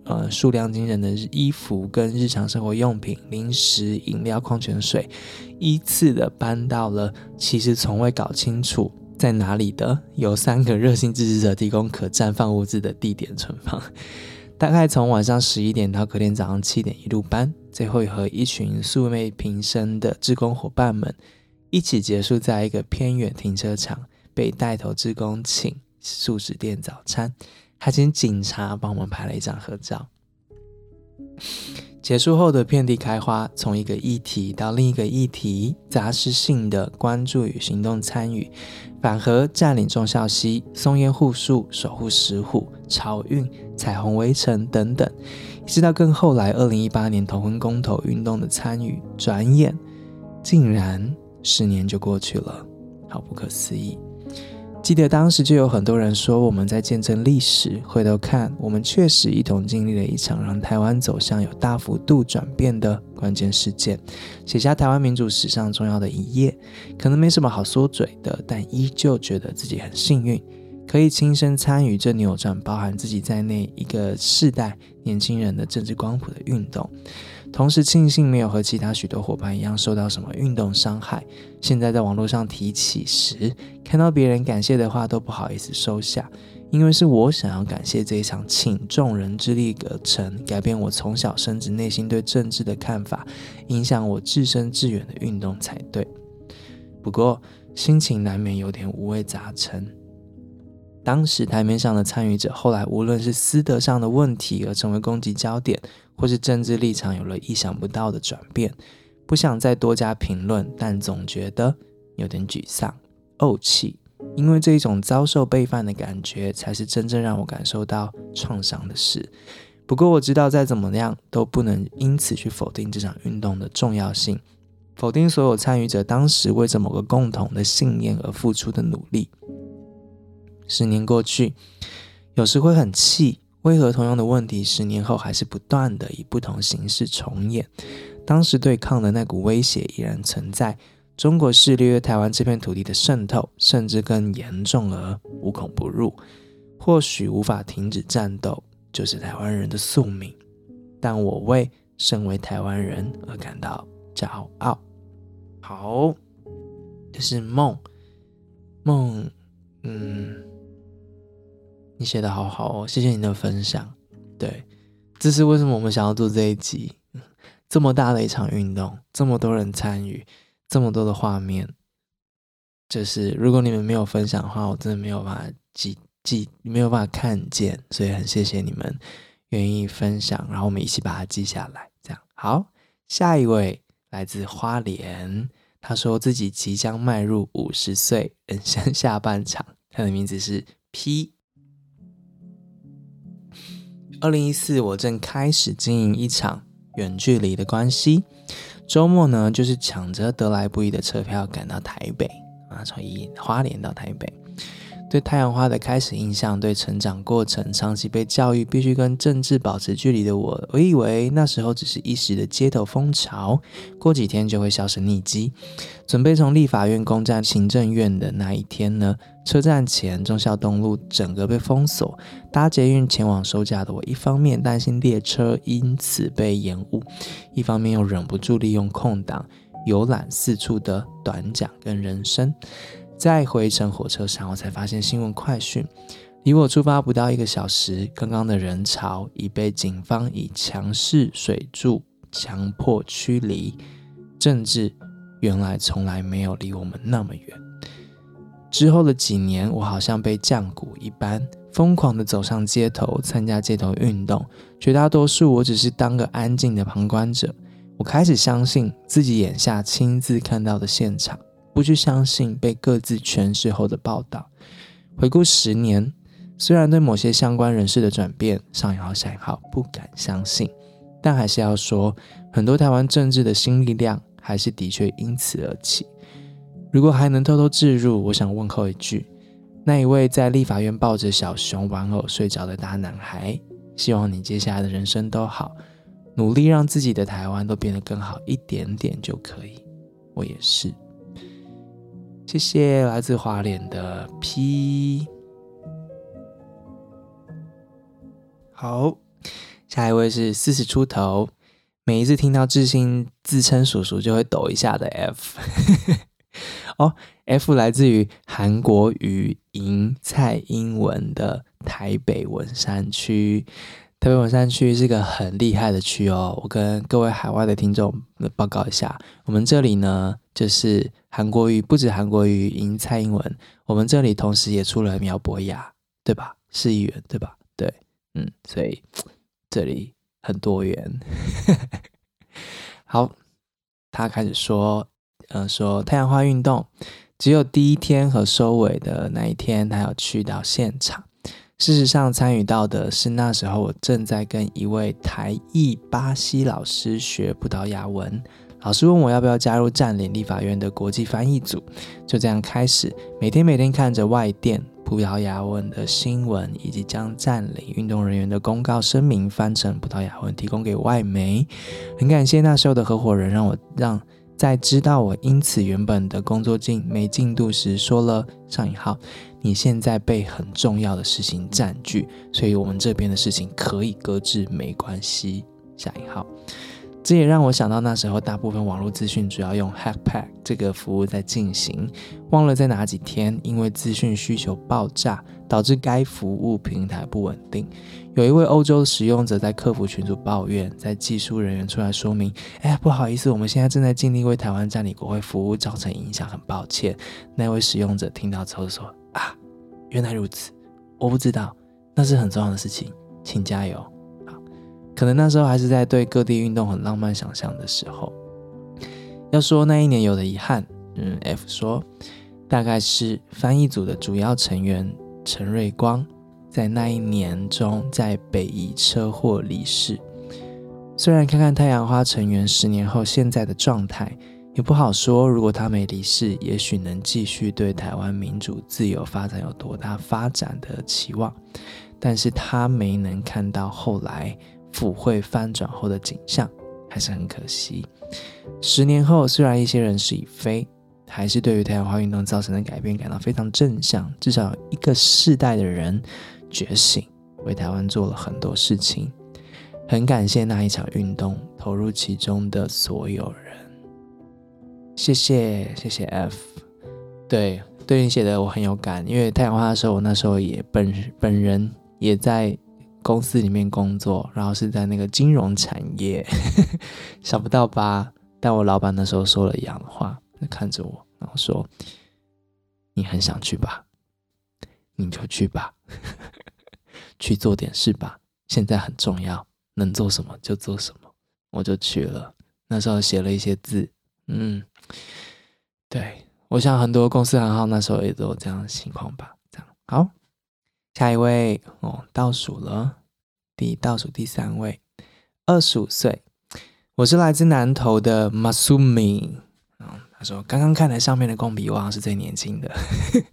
呃数量惊人的衣服跟日常生活用品、零食、饮料、矿泉水，依次的搬到了其实从未搞清楚在哪里的由三个热心支持者提供可绽放物资的地点存放。大概从晚上十一点到隔天早上七点一路搬，最后和一群素昧平生的志工伙伴们一起结束在一个偏远停车场，被带头志工请素食店早餐，还请警察帮我们拍了一张合照。结束后的遍地开花，从一个议题到另一个议题，杂食性的关注与行动参与，反核占领忠孝溪、松烟护树、守护石虎、漕运、彩虹围城等等，一直到更后来二零一八年同婚公投运动的参与，转眼竟然十年就过去了，好不可思议。记得当时就有很多人说我们在见证历史，回头看我们确实一同经历了一场让台湾走向有大幅度转变的关键事件，写下台湾民主史上重要的一页。可能没什么好说嘴的，但依旧觉得自己很幸运，可以亲身参与这扭转包含自己在内一个世代年轻人的政治光谱的运动，同时庆幸没有和其他许多伙伴一样受到什么运动伤害。现在在网络上提起时，看到别人感谢的话都不好意思收下，因为是我想要感谢这一场倾众人之力而成，改变我从小深植内心对政治的看法，影响我至深至远的运动才对。不过心情难免有点五味杂陈。当时台面上的参与者，后来无论是私德上的问题而成为攻击焦点，或是政治立场有了意想不到的转变，不想再多加评论，但总觉得有点沮丧、怄气，因为这一种遭受背叛的感觉，才是真正让我感受到创伤的事。不过我知道再怎么样都不能因此去否定这场运动的重要性，否定所有参与者当时为着某个共同的信念而付出的努力。十年过去，有时会很气，为何同样的问题十年后还是不断的以不同形式重演？当时对抗的那股威胁依然存在，中国势力对台湾这片土地的渗透甚至更严重而无孔不入，或许无法停止战斗，就是台湾人的宿命。但我为身为台湾人而感到骄傲。好，这是梦梦嗯，你写得好好哦，谢谢你的分享。对，这是为什么我们想要做这一集。这么大的一场运动，这么多人参与，这么多的画面，就是如果你们没有分享的话，我真的没有办法记记，没有办法看见，所以很谢谢你们愿意分享，然后我们一起把它记下来。这样好，下一位来自花莲，他说自己即将迈入五十岁，人生下半场。他的名字是 P。二零一四，我正开始经营一场远距离的关系，周末呢就是抢着得来不易的车票赶到台北啊，从花莲到台北。对太阳花的开始印象，对成长过程长期被教育必须跟政治保持距离的我，我以为那时候只是一时的街头风潮，过几天就会销声匿迹。准备从立法院攻占行政院的那一天呢，车站前忠孝东路整个被封锁，搭捷运前往收假的我，一方面担心列车因此被延误，一方面又忍不住利用空档游览四处的短讲跟人生。在回程火车上，我才发现新闻快讯，离我出发不到一个小时，刚刚的人潮已被警方以强势水柱强迫驱离。政治原来从来没有离我们那么远。之后的几年，我好像被降蛊一般，疯狂地走上街头，参加街头运动。绝大多数我只是当个安静的旁观者。我开始相信自己眼下亲自看到的现场，不去相信被各自诠释后的报道。回顾十年，虽然对某些相关人士的转变上引号下引号不敢相信，但还是要说，很多台湾政治的新力量还是的确因此而起。如果还能偷偷置入，我想问候一句，那一位在立法院抱着小熊玩偶睡着的大男孩，希望你接下来的人生都好，努力让自己的台湾都变得更好一点点就可以。我也是。谢谢来自花莲的 P。 好， 下一位是四十出头，每一次听到志兴自称叔叔就会抖一下的 F 哦 F 来自于韩国语营蔡英文的台北文山区。台北文山区是个很厉害的区哦，我跟各位海外的听众报告一下，我们这里呢就是韩国语，不止韩国语赢蔡英文，我们这里同时也出了苗博雅，对吧？市议员，对吧？对，嗯，所以这里很多元。好，他开始说，呃，说太阳花运动只有第一天和收尾的那一天，他有去到现场。事实上参与到的是那时候我正在跟一位台裔巴西老师学葡萄牙文，老师问我要不要加入占领立法院的国际翻译组，就这样开始每天每天看着外电葡萄牙文的新闻，以及将占领运动人员的公告声明翻成葡萄牙文提供给外媒。很感谢那时候的合伙人，让我让在知道我因此原本的工作进没进度时说了上引号，你现在被很重要的事情占据，所以我们这边的事情可以搁置没关系，下引号。这也让我想到那时候大部分网络资讯主要用 Hackpack 这个服务在进行，忘了在哪几天因为资讯需求爆炸导致该服务平台不稳定。有一位欧洲使用者在客服群组抱怨，在技术人员出来说明，哎，不好意思，我们现在正在尽力为台湾占领国会服务造成影响，很抱歉。那位使用者听到之后说，啊，原来如此，我不知道，那是很重要的事情，请加油。可能那时候还是在对各地运动很浪漫想象的时候。要说那一年有的遗憾，嗯 F 说大概是翻译组的主要成员陈瑞光在那一年中在北宜车祸离世。虽然看看太阳花成员十年后现在的状态，也不好说如果他没离世，也许能继续对台湾民主自由发展有多大发展的期望，但是他没能看到后来府会翻转后的景象，还是很可惜。十年后，虽然一些人事已非，还是对于太阳花运动造成的改变感到非常正向，至少有一个世代的人觉醒，为台湾做了很多事情。很感谢那一场运动投入其中的所有人。谢谢谢谢 F。 对对你写的我很有感，因为太阳花的时候我那时候也 本, 本人也在公司里面工作，然后是在那个金融产业想不到吧，但我老板那时候说了一样的话，看着我然后说，你很想去吧，你就去吧去做点事吧，现在很重要，能做什么就做什么。我就去了，那时候写了一些字，嗯，对，我想很多公司行号那时候也都有这样的情况吧。这样好，下一位哦，倒数了，第倒数第三位，二十五岁，我是来自南投的 Masumi。嗯，他说刚刚看了上面的共笔，我好像是最年轻的。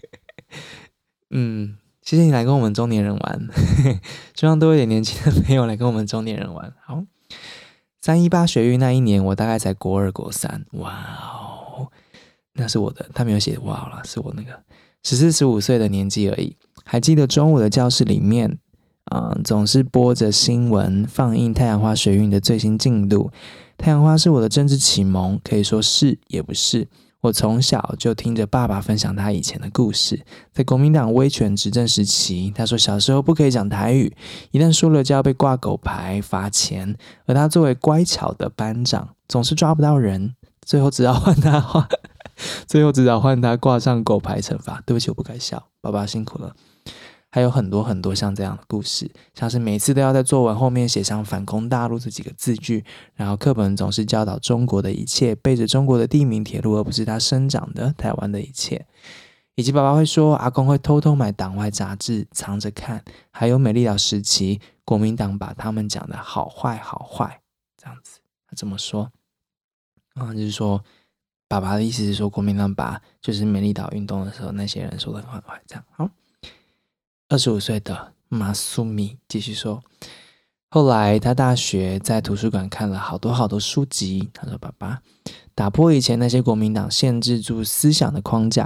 嗯，谢谢你来跟我们中年人玩，希望多一点年轻的朋友来跟我们中年人玩。好，三一八学运那一年，我大概才国二国三，哇哦，那是我的，他没有写哇啦，是我那个十四十五岁的年纪而已。还记得中午的教室里面，嗯，总是播着新闻，放映太阳花学运的最新进度。太阳花是我的政治启蒙，可以说是也不是。我从小就听着爸爸分享他以前的故事，在国民党威权执政时期，他说小时候不可以讲台语，一旦说了就要被挂狗牌罚钱，而他作为乖巧的班长，总是抓不到人，最后只好换他换最后只好换他挂上狗牌惩罚。对不起，我不该笑，爸爸辛苦了。还有很多很多像这样的故事，像是每次都要在作文后面写上反攻大陆这几个字句，然后课本总是教导中国的一切，背着中国的地名铁路，而不是他生长的台湾的一切。以及爸爸会说阿公会偷偷买党外杂志藏着看，还有美丽岛时期国民党把他们讲的好坏好坏，这样子他这么说，嗯，就是说爸爸的意思是说国民党把就是美丽岛运动的时候那些人说的很坏，这样。好，二十五岁的马苏米继续说，后来他大学在图书馆看了好多好多书籍，他说爸爸打破以前那些国民党限制住思想的框架，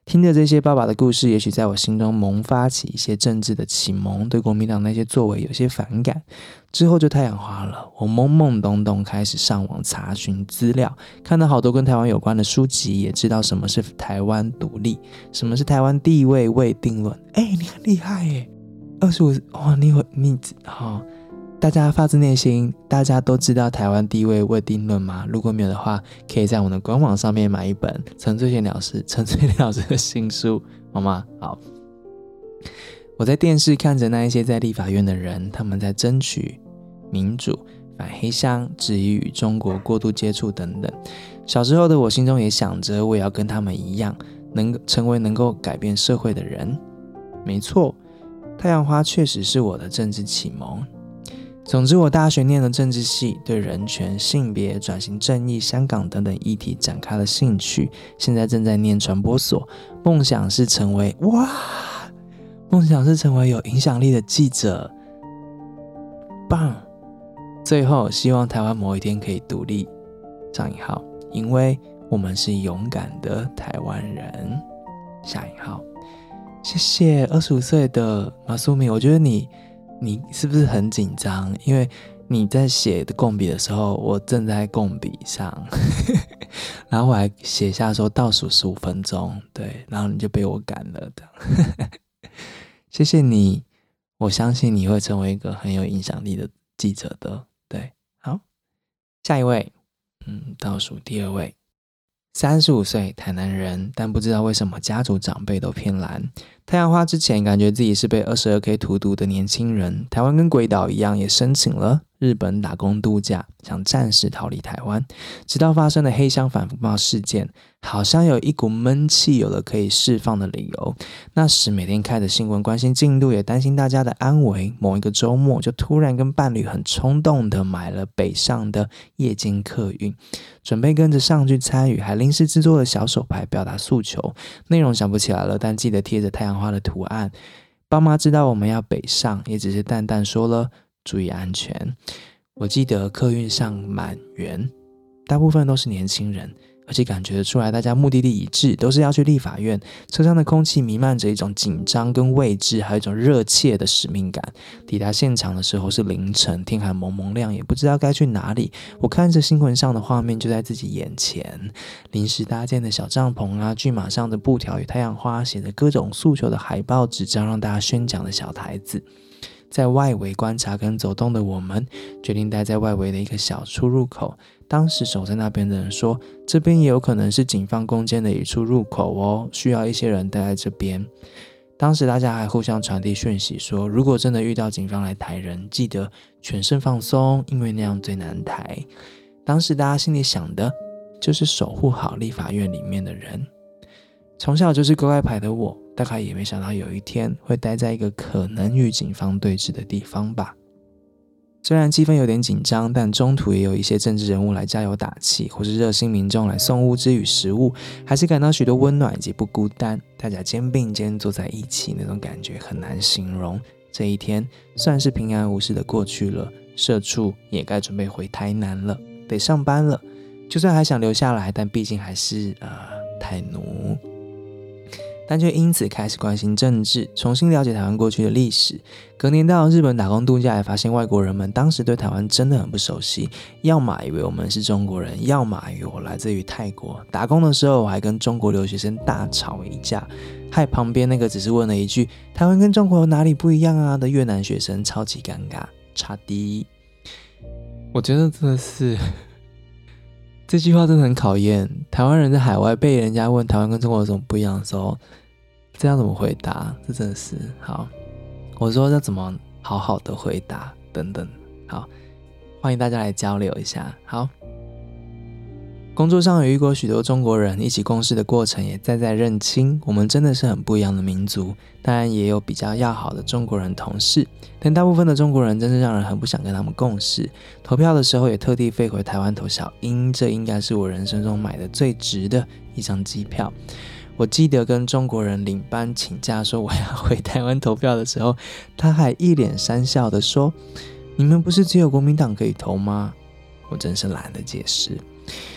听着这些爸爸的故事，也许在我心中萌发起一些政治的启蒙，对国民党那些作为有些反感。之后就太阳花了，我懵懵懂懂开始上网查询资料，看到好多跟台湾有关的书籍，也知道什么是台湾独立，什么是台湾地位未定论。哎，你很厉害耶！二十五，哇，你你好、哦，大家发自内心，大家都知道台湾地位未定论吗？如果没有的话，可以在我们的官网上面买一本陈翠莲老师陈翠莲老师的新书，好吗？好。我在电视看着那一些在立法院的人，他们在争取民主、反黑箱、质疑与中国过度接触等等。小时候的我心中也想着，我也要跟他们一样，能成为能够改变社会的人。没错，太阳花确实是我的政治启蒙。总之，我大学念了政治系，对人权、性别、转型正义、香港等等议题展开了兴趣。现在正在念传播所，梦想是成为哇，梦想是成为有影响力的记者，棒！最后，希望台湾某一天可以独立，上引号，因为我们是勇敢的台湾人，下引号。谢谢二十五岁的马苏米，我觉得你。你是不是很紧张？因为你在写的共笔的时候，我正在共笔上，然后我还写下说倒数十五分钟，对，然后你就被我赶了的。谢谢你，我相信你会成为一个很有影响力的记者的。对，好，下一位，嗯，倒数第二位，三十五岁，台南人，但不知道为什么家族长辈都偏蓝。太阳花之前感觉自己是被 二十二K 荼毒的年轻人，台湾跟鬼岛一样也申请了日本打工度假，想暂时逃离台湾，直到发生了黑箱反服贸事件，好像有一股闷气有了可以释放的理由。那时每天看着新闻关心进度，也担心大家的安危，某一个周末就突然跟伴侣很冲动的买了北上的夜间客运，准备跟着上去参与，还临时制作了小手牌表达诉求，内容想不起来了，但记得贴着太阳花的图案。爸妈知道我们要北上，也只是淡淡说了注意安全。我记得客运上满员，大部分都是年轻人，而且感觉得出来大家目的地一致，都是要去立法院。车上的空气弥漫着一种紧张跟未知，还有一种热切的使命感。抵达现场的时候是凌晨，天还蒙蒙亮，也不知道该去哪里。我看着新闻上的画面就在自己眼前，临时搭建的小帐篷啊，骏马上的布条与太阳花，写着各种诉求的海报纸张，让大家宣讲的小台子。在外围观察跟走动的我们，决定待在外围的一个小出入口。当时守在那边的人说，这边也有可能是警方攻坚的一处入口哦，需要一些人待在这边。当时大家还互相传递讯息说，如果真的遇到警方来抬人，记得全身放松，因为那样最难抬。当时大家心里想的就是守护好立法院里面的人。从小就是乖乖牌的我，大概也没想到有一天会待在一个可能与警方对峙的地方吧。虽然气氛有点紧张，但中途也有一些政治人物来加油打气，或是热心民众来送物资与食物，还是感到许多温暖以及不孤单。大家肩并肩坐在一起，那种感觉很难形容。这一天算是平安无事的过去了，社畜也该准备回台南了，得上班了。就算还想留下来，但毕竟还是呃台奴。但却因此开始关心政治，重新了解台湾过去的历史。隔年到日本打工度假，也发现外国人们当时对台湾真的很不熟悉，要么以为我们是中国人，要么以为我来自于泰国。打工的时候，我还跟中国留学生大吵一架，害旁边那个只是问了一句“台湾跟中国有哪里不一样啊”的越南学生超级尴尬，差低。我觉得真的是这句话真的很考验台湾人在海外被人家问台湾跟中国有什么不一样的时候，这样怎么回答？这真的是好。我说要怎么好好的回答等等。好，欢迎大家来交流一下。好，工作上有遇过许多中国人，一起共事的过程也在在认清，我们真的是很不一样的民族。当然也有比较要好的中国人同事，但大部分的中国人真是让人很不想跟他们共事。投票的时候也特地飞回台湾投小英，这应该是我人生中买的最值的一张机票。我记得跟中国人领班请假说我要回台湾投票的时候，他还一脸讪笑的说，你们不是只有国民党可以投吗？我真是懒得解释。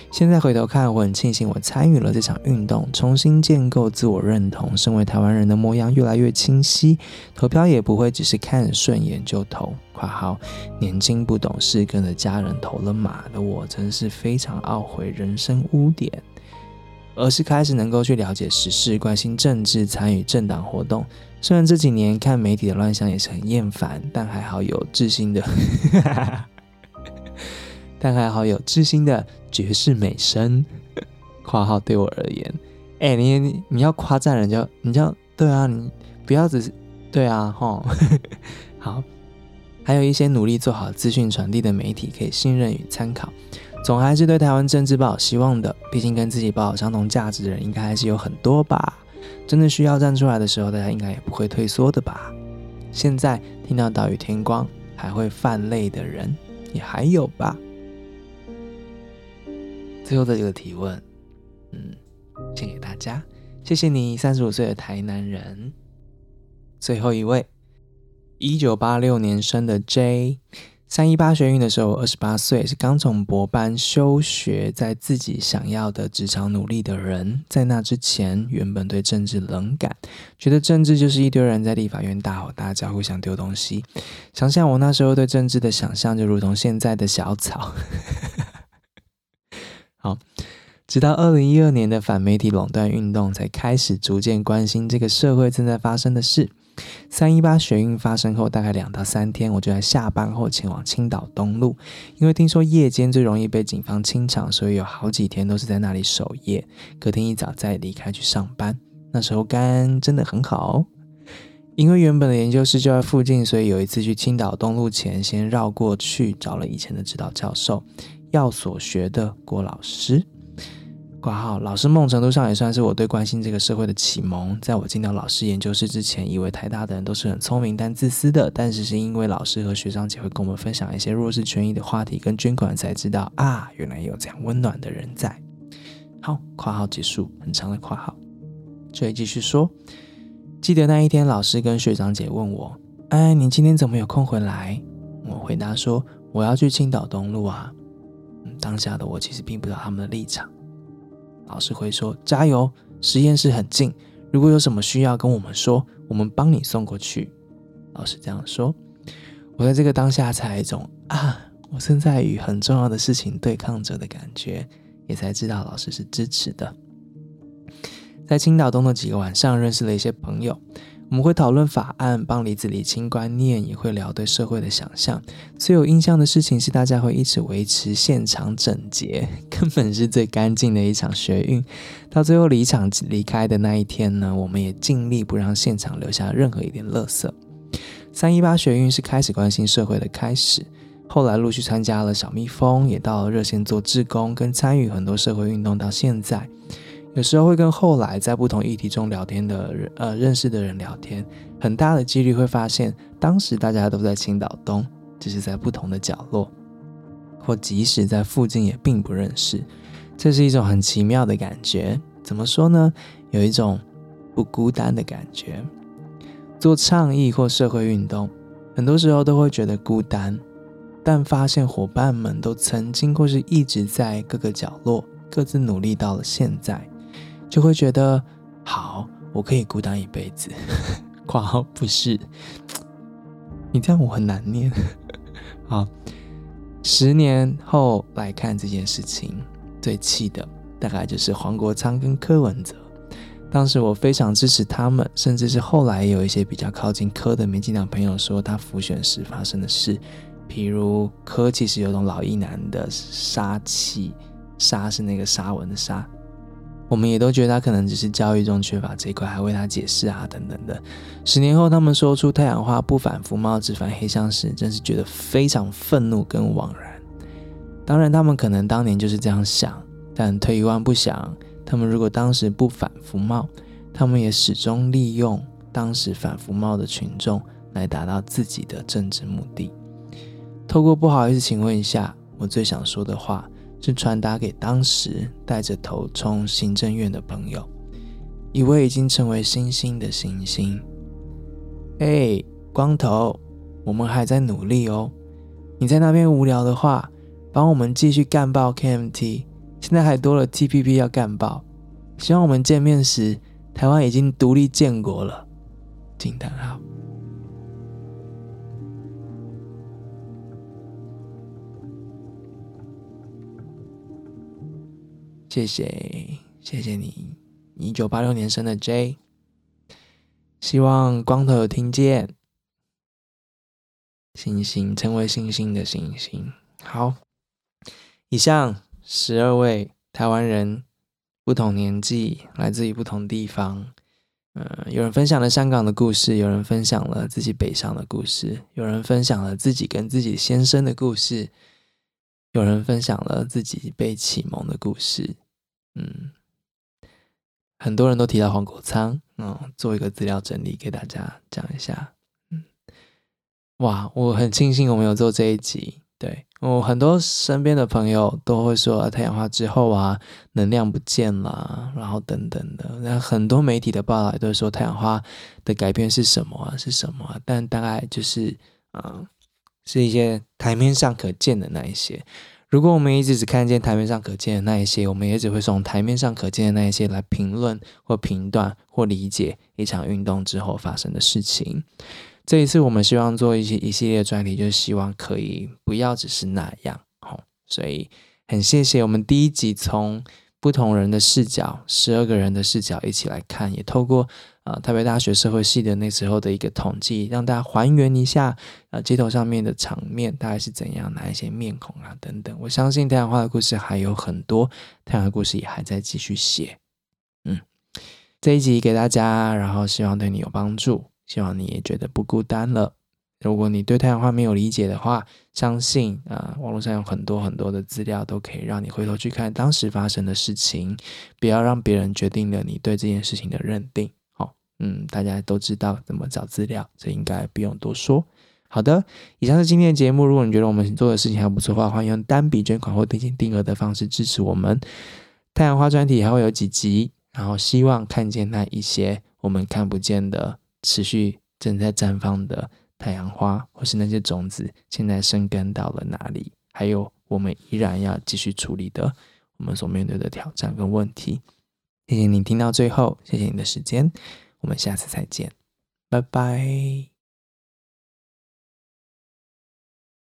现在回头看，我很庆幸我参与了这场运动，重新建构自我认同，身为台湾人的模样越来越清晰，投票也不会只是看顺眼就投。括号年轻不懂事跟着家人投了马的我，真是非常懊悔人生污点，而是开始能够去了解时事，关心政治，参与政党活动。虽然这几年看媒体的乱象也是很厌烦，但还好有志新的但还好有志新的绝世美声括号对我而言，哎、欸，你你要夸赞人家，你要对啊，你不要只是对啊齁好，还有一些努力做好资讯传递的媒体可以信任与参考，总还是对台湾政治抱有希望的，毕竟跟自己抱有相同价值的人应该还是有很多吧，真的需要站出来的时候，大家应该也不会退缩的吧。现在听到岛屿天光还会泛泪的人也还有吧。最后的这个提问，嗯，献给大家，谢谢你，三十五岁的台南人。最后一位，一九八六年生的 J， 三一八学运的时候二十八岁，是刚从博班休学，在自己想要的职场努力的人。在那之前，原本对政治冷感，觉得政治就是一堆人在立法院大吼大叫，互相丢东西。想想我那时候对政治的想象，就如同现在的小草。好，直到二零一二年的反媒体垄断运动，才开始逐渐关心这个社会正在发生的事。三一八学运发生后大概两到三天，我就在下班后前往青岛东路，因为听说夜间最容易被警方清场，所以有好几天都是在那里守夜，隔天一早再离开去上班。那时候肝真的很好，因为原本的研究室就在附近，所以有一次去青岛东路前，先绕过去找了以前的指导教授，药所学的郭老师。括号老师某种程度上也算是我对关心这个社会的启蒙。在我进到老师研究室之前，以为台大的人都是很聪明但自私的，但是是因为老师和学长姐会跟我们分享一些弱势权益的话题跟捐款，才知道啊，原来有这样温暖的人在。好，括号结束，很长的括号。这里继续说，记得那一天老师跟学长姐问我，哎，你今天怎么有空回来？我回答说，我要去青岛东路啊。嗯、当下的我其实并不知道他们的立场。老师会说，加油，实验室很近，如果有什么需要跟我们说，我们帮你送过去。老师这样说。我在这个当下才有一种啊，我正在与很重要的事情对抗着的感觉，也才知道老师是支持的。在青岛东的几个晚上认识了一些朋友，我们会讨论法案，帮离子理清观念，也会聊对社会的想象。最有印象的事情是大家会一直维持现场整洁，根本是最干净的一场学运。到最后离场离开的那一天呢，我们也尽力不让现场留下任何一点垃圾。三一八学运是开始关心社会的开始，后来陆续参加了小蜜蜂，也到了热线做志工，跟参与很多社会运动到现在。有时候会跟后来在不同议题中聊天的人呃认识的人聊天，很大的几率会发现当时大家都在青岛东，只是在不同的角落，或即使在附近也并不认识。这是一种很奇妙的感觉，怎么说呢，有一种不孤单的感觉。做倡议或社会运动很多时候都会觉得孤单，但发现伙伴们都曾经或是一直在各个角落各自努力到了现在，就会觉得好，我可以孤单一辈子。括号不是，你这样我很难念。好，十年后来看这件事情，最气的大概就是黄国昌跟柯文哲。当时我非常支持他们，甚至是后来有一些比较靠近柯的民进党朋友说他辅选时发生的事，譬如柯其实有种老一男的杀气，杀是那个沙文的杀，我们也都觉得他可能只是教育中缺乏这一块，还为他解释啊等等的。十年后他们说出太阳花不反服贸只反黑箱时，真是觉得非常愤怒跟惘然。当然他们可能当年就是这样想，但退一万步想，他们如果当时不反服贸，他们也始终利用当时反服贸的群众来达到自己的政治目的。透过不好意思请问一下，我最想说的话是传达给当时带着头冲行政院的朋友，一位已经成为新兴的新星。嘿，光头，我们还在努力哦，你在那边无聊的话，帮我们继续干爆 K M T， 现在还多了 T P P 要干爆，希望我们见面时，台湾已经独立建国了。惊叹号！谢谢，谢谢你，一九八六年生的 J， 希望光头有听见。星星成为星星的星星。好，以上十二位台湾人，不同年纪，来自于不同地方。呃，有人分享了香港的故事，有人分享了自己北上的故事，有人分享了自己跟自己先生的故事，有人分享了自己被启蒙的故事。嗯，很多人都提到黄国昌，嗯，做一个资料整理给大家讲一下。嗯，哇，我很庆幸我们有做这一集。对，我很多身边的朋友都会说、啊、太阳花之后啊，能量不见了，然后等等的。那很多媒体的报道也都说太阳花的改变是什么啊？是什么啊？但大概就是嗯，是一些台面上可见的那一些。如果我们一直只看见台面上可见的那一些，我们也只会从台面上可见的那一些来评论或评断或理解一场运动之后发生的事情。这一次我们希望做一些一系列专题，就是希望可以不要只是那样、哦、所以很谢谢我们第一集从不同人的视角，十二个人的视角一起来看，也透过呃台北大学社会系的那时候的一个统计，让大家还原一下呃街头上面的场面大概是怎样，哪一些面孔啊等等。我相信太阳花的故事还有很多，太阳的故事也还在继续写。嗯，这一集给大家，然后希望对你有帮助，希望你也觉得不孤单了。如果你对太阳花没有理解的话，相信啊、呃，网络上有很多很多的资料都可以让你回头去看当时发生的事情，不要让别人决定了你对这件事情的认定。哦，嗯，大家都知道怎么找资料，这应该不用多说。好的，以上是今天的节目。如果你觉得我们做的事情还不错的话，欢迎用单笔捐款或定期定额的方式支持我们。太阳花专题还会有几集，然后希望看见那一些我们看不见的持续正在绽放的太阳花，或是那些种子现在生根到了哪里，还有我们依然要继续处理的我们所面对的挑战跟问题。谢谢你听到最后，谢谢你的时间，我们下次再见，拜拜。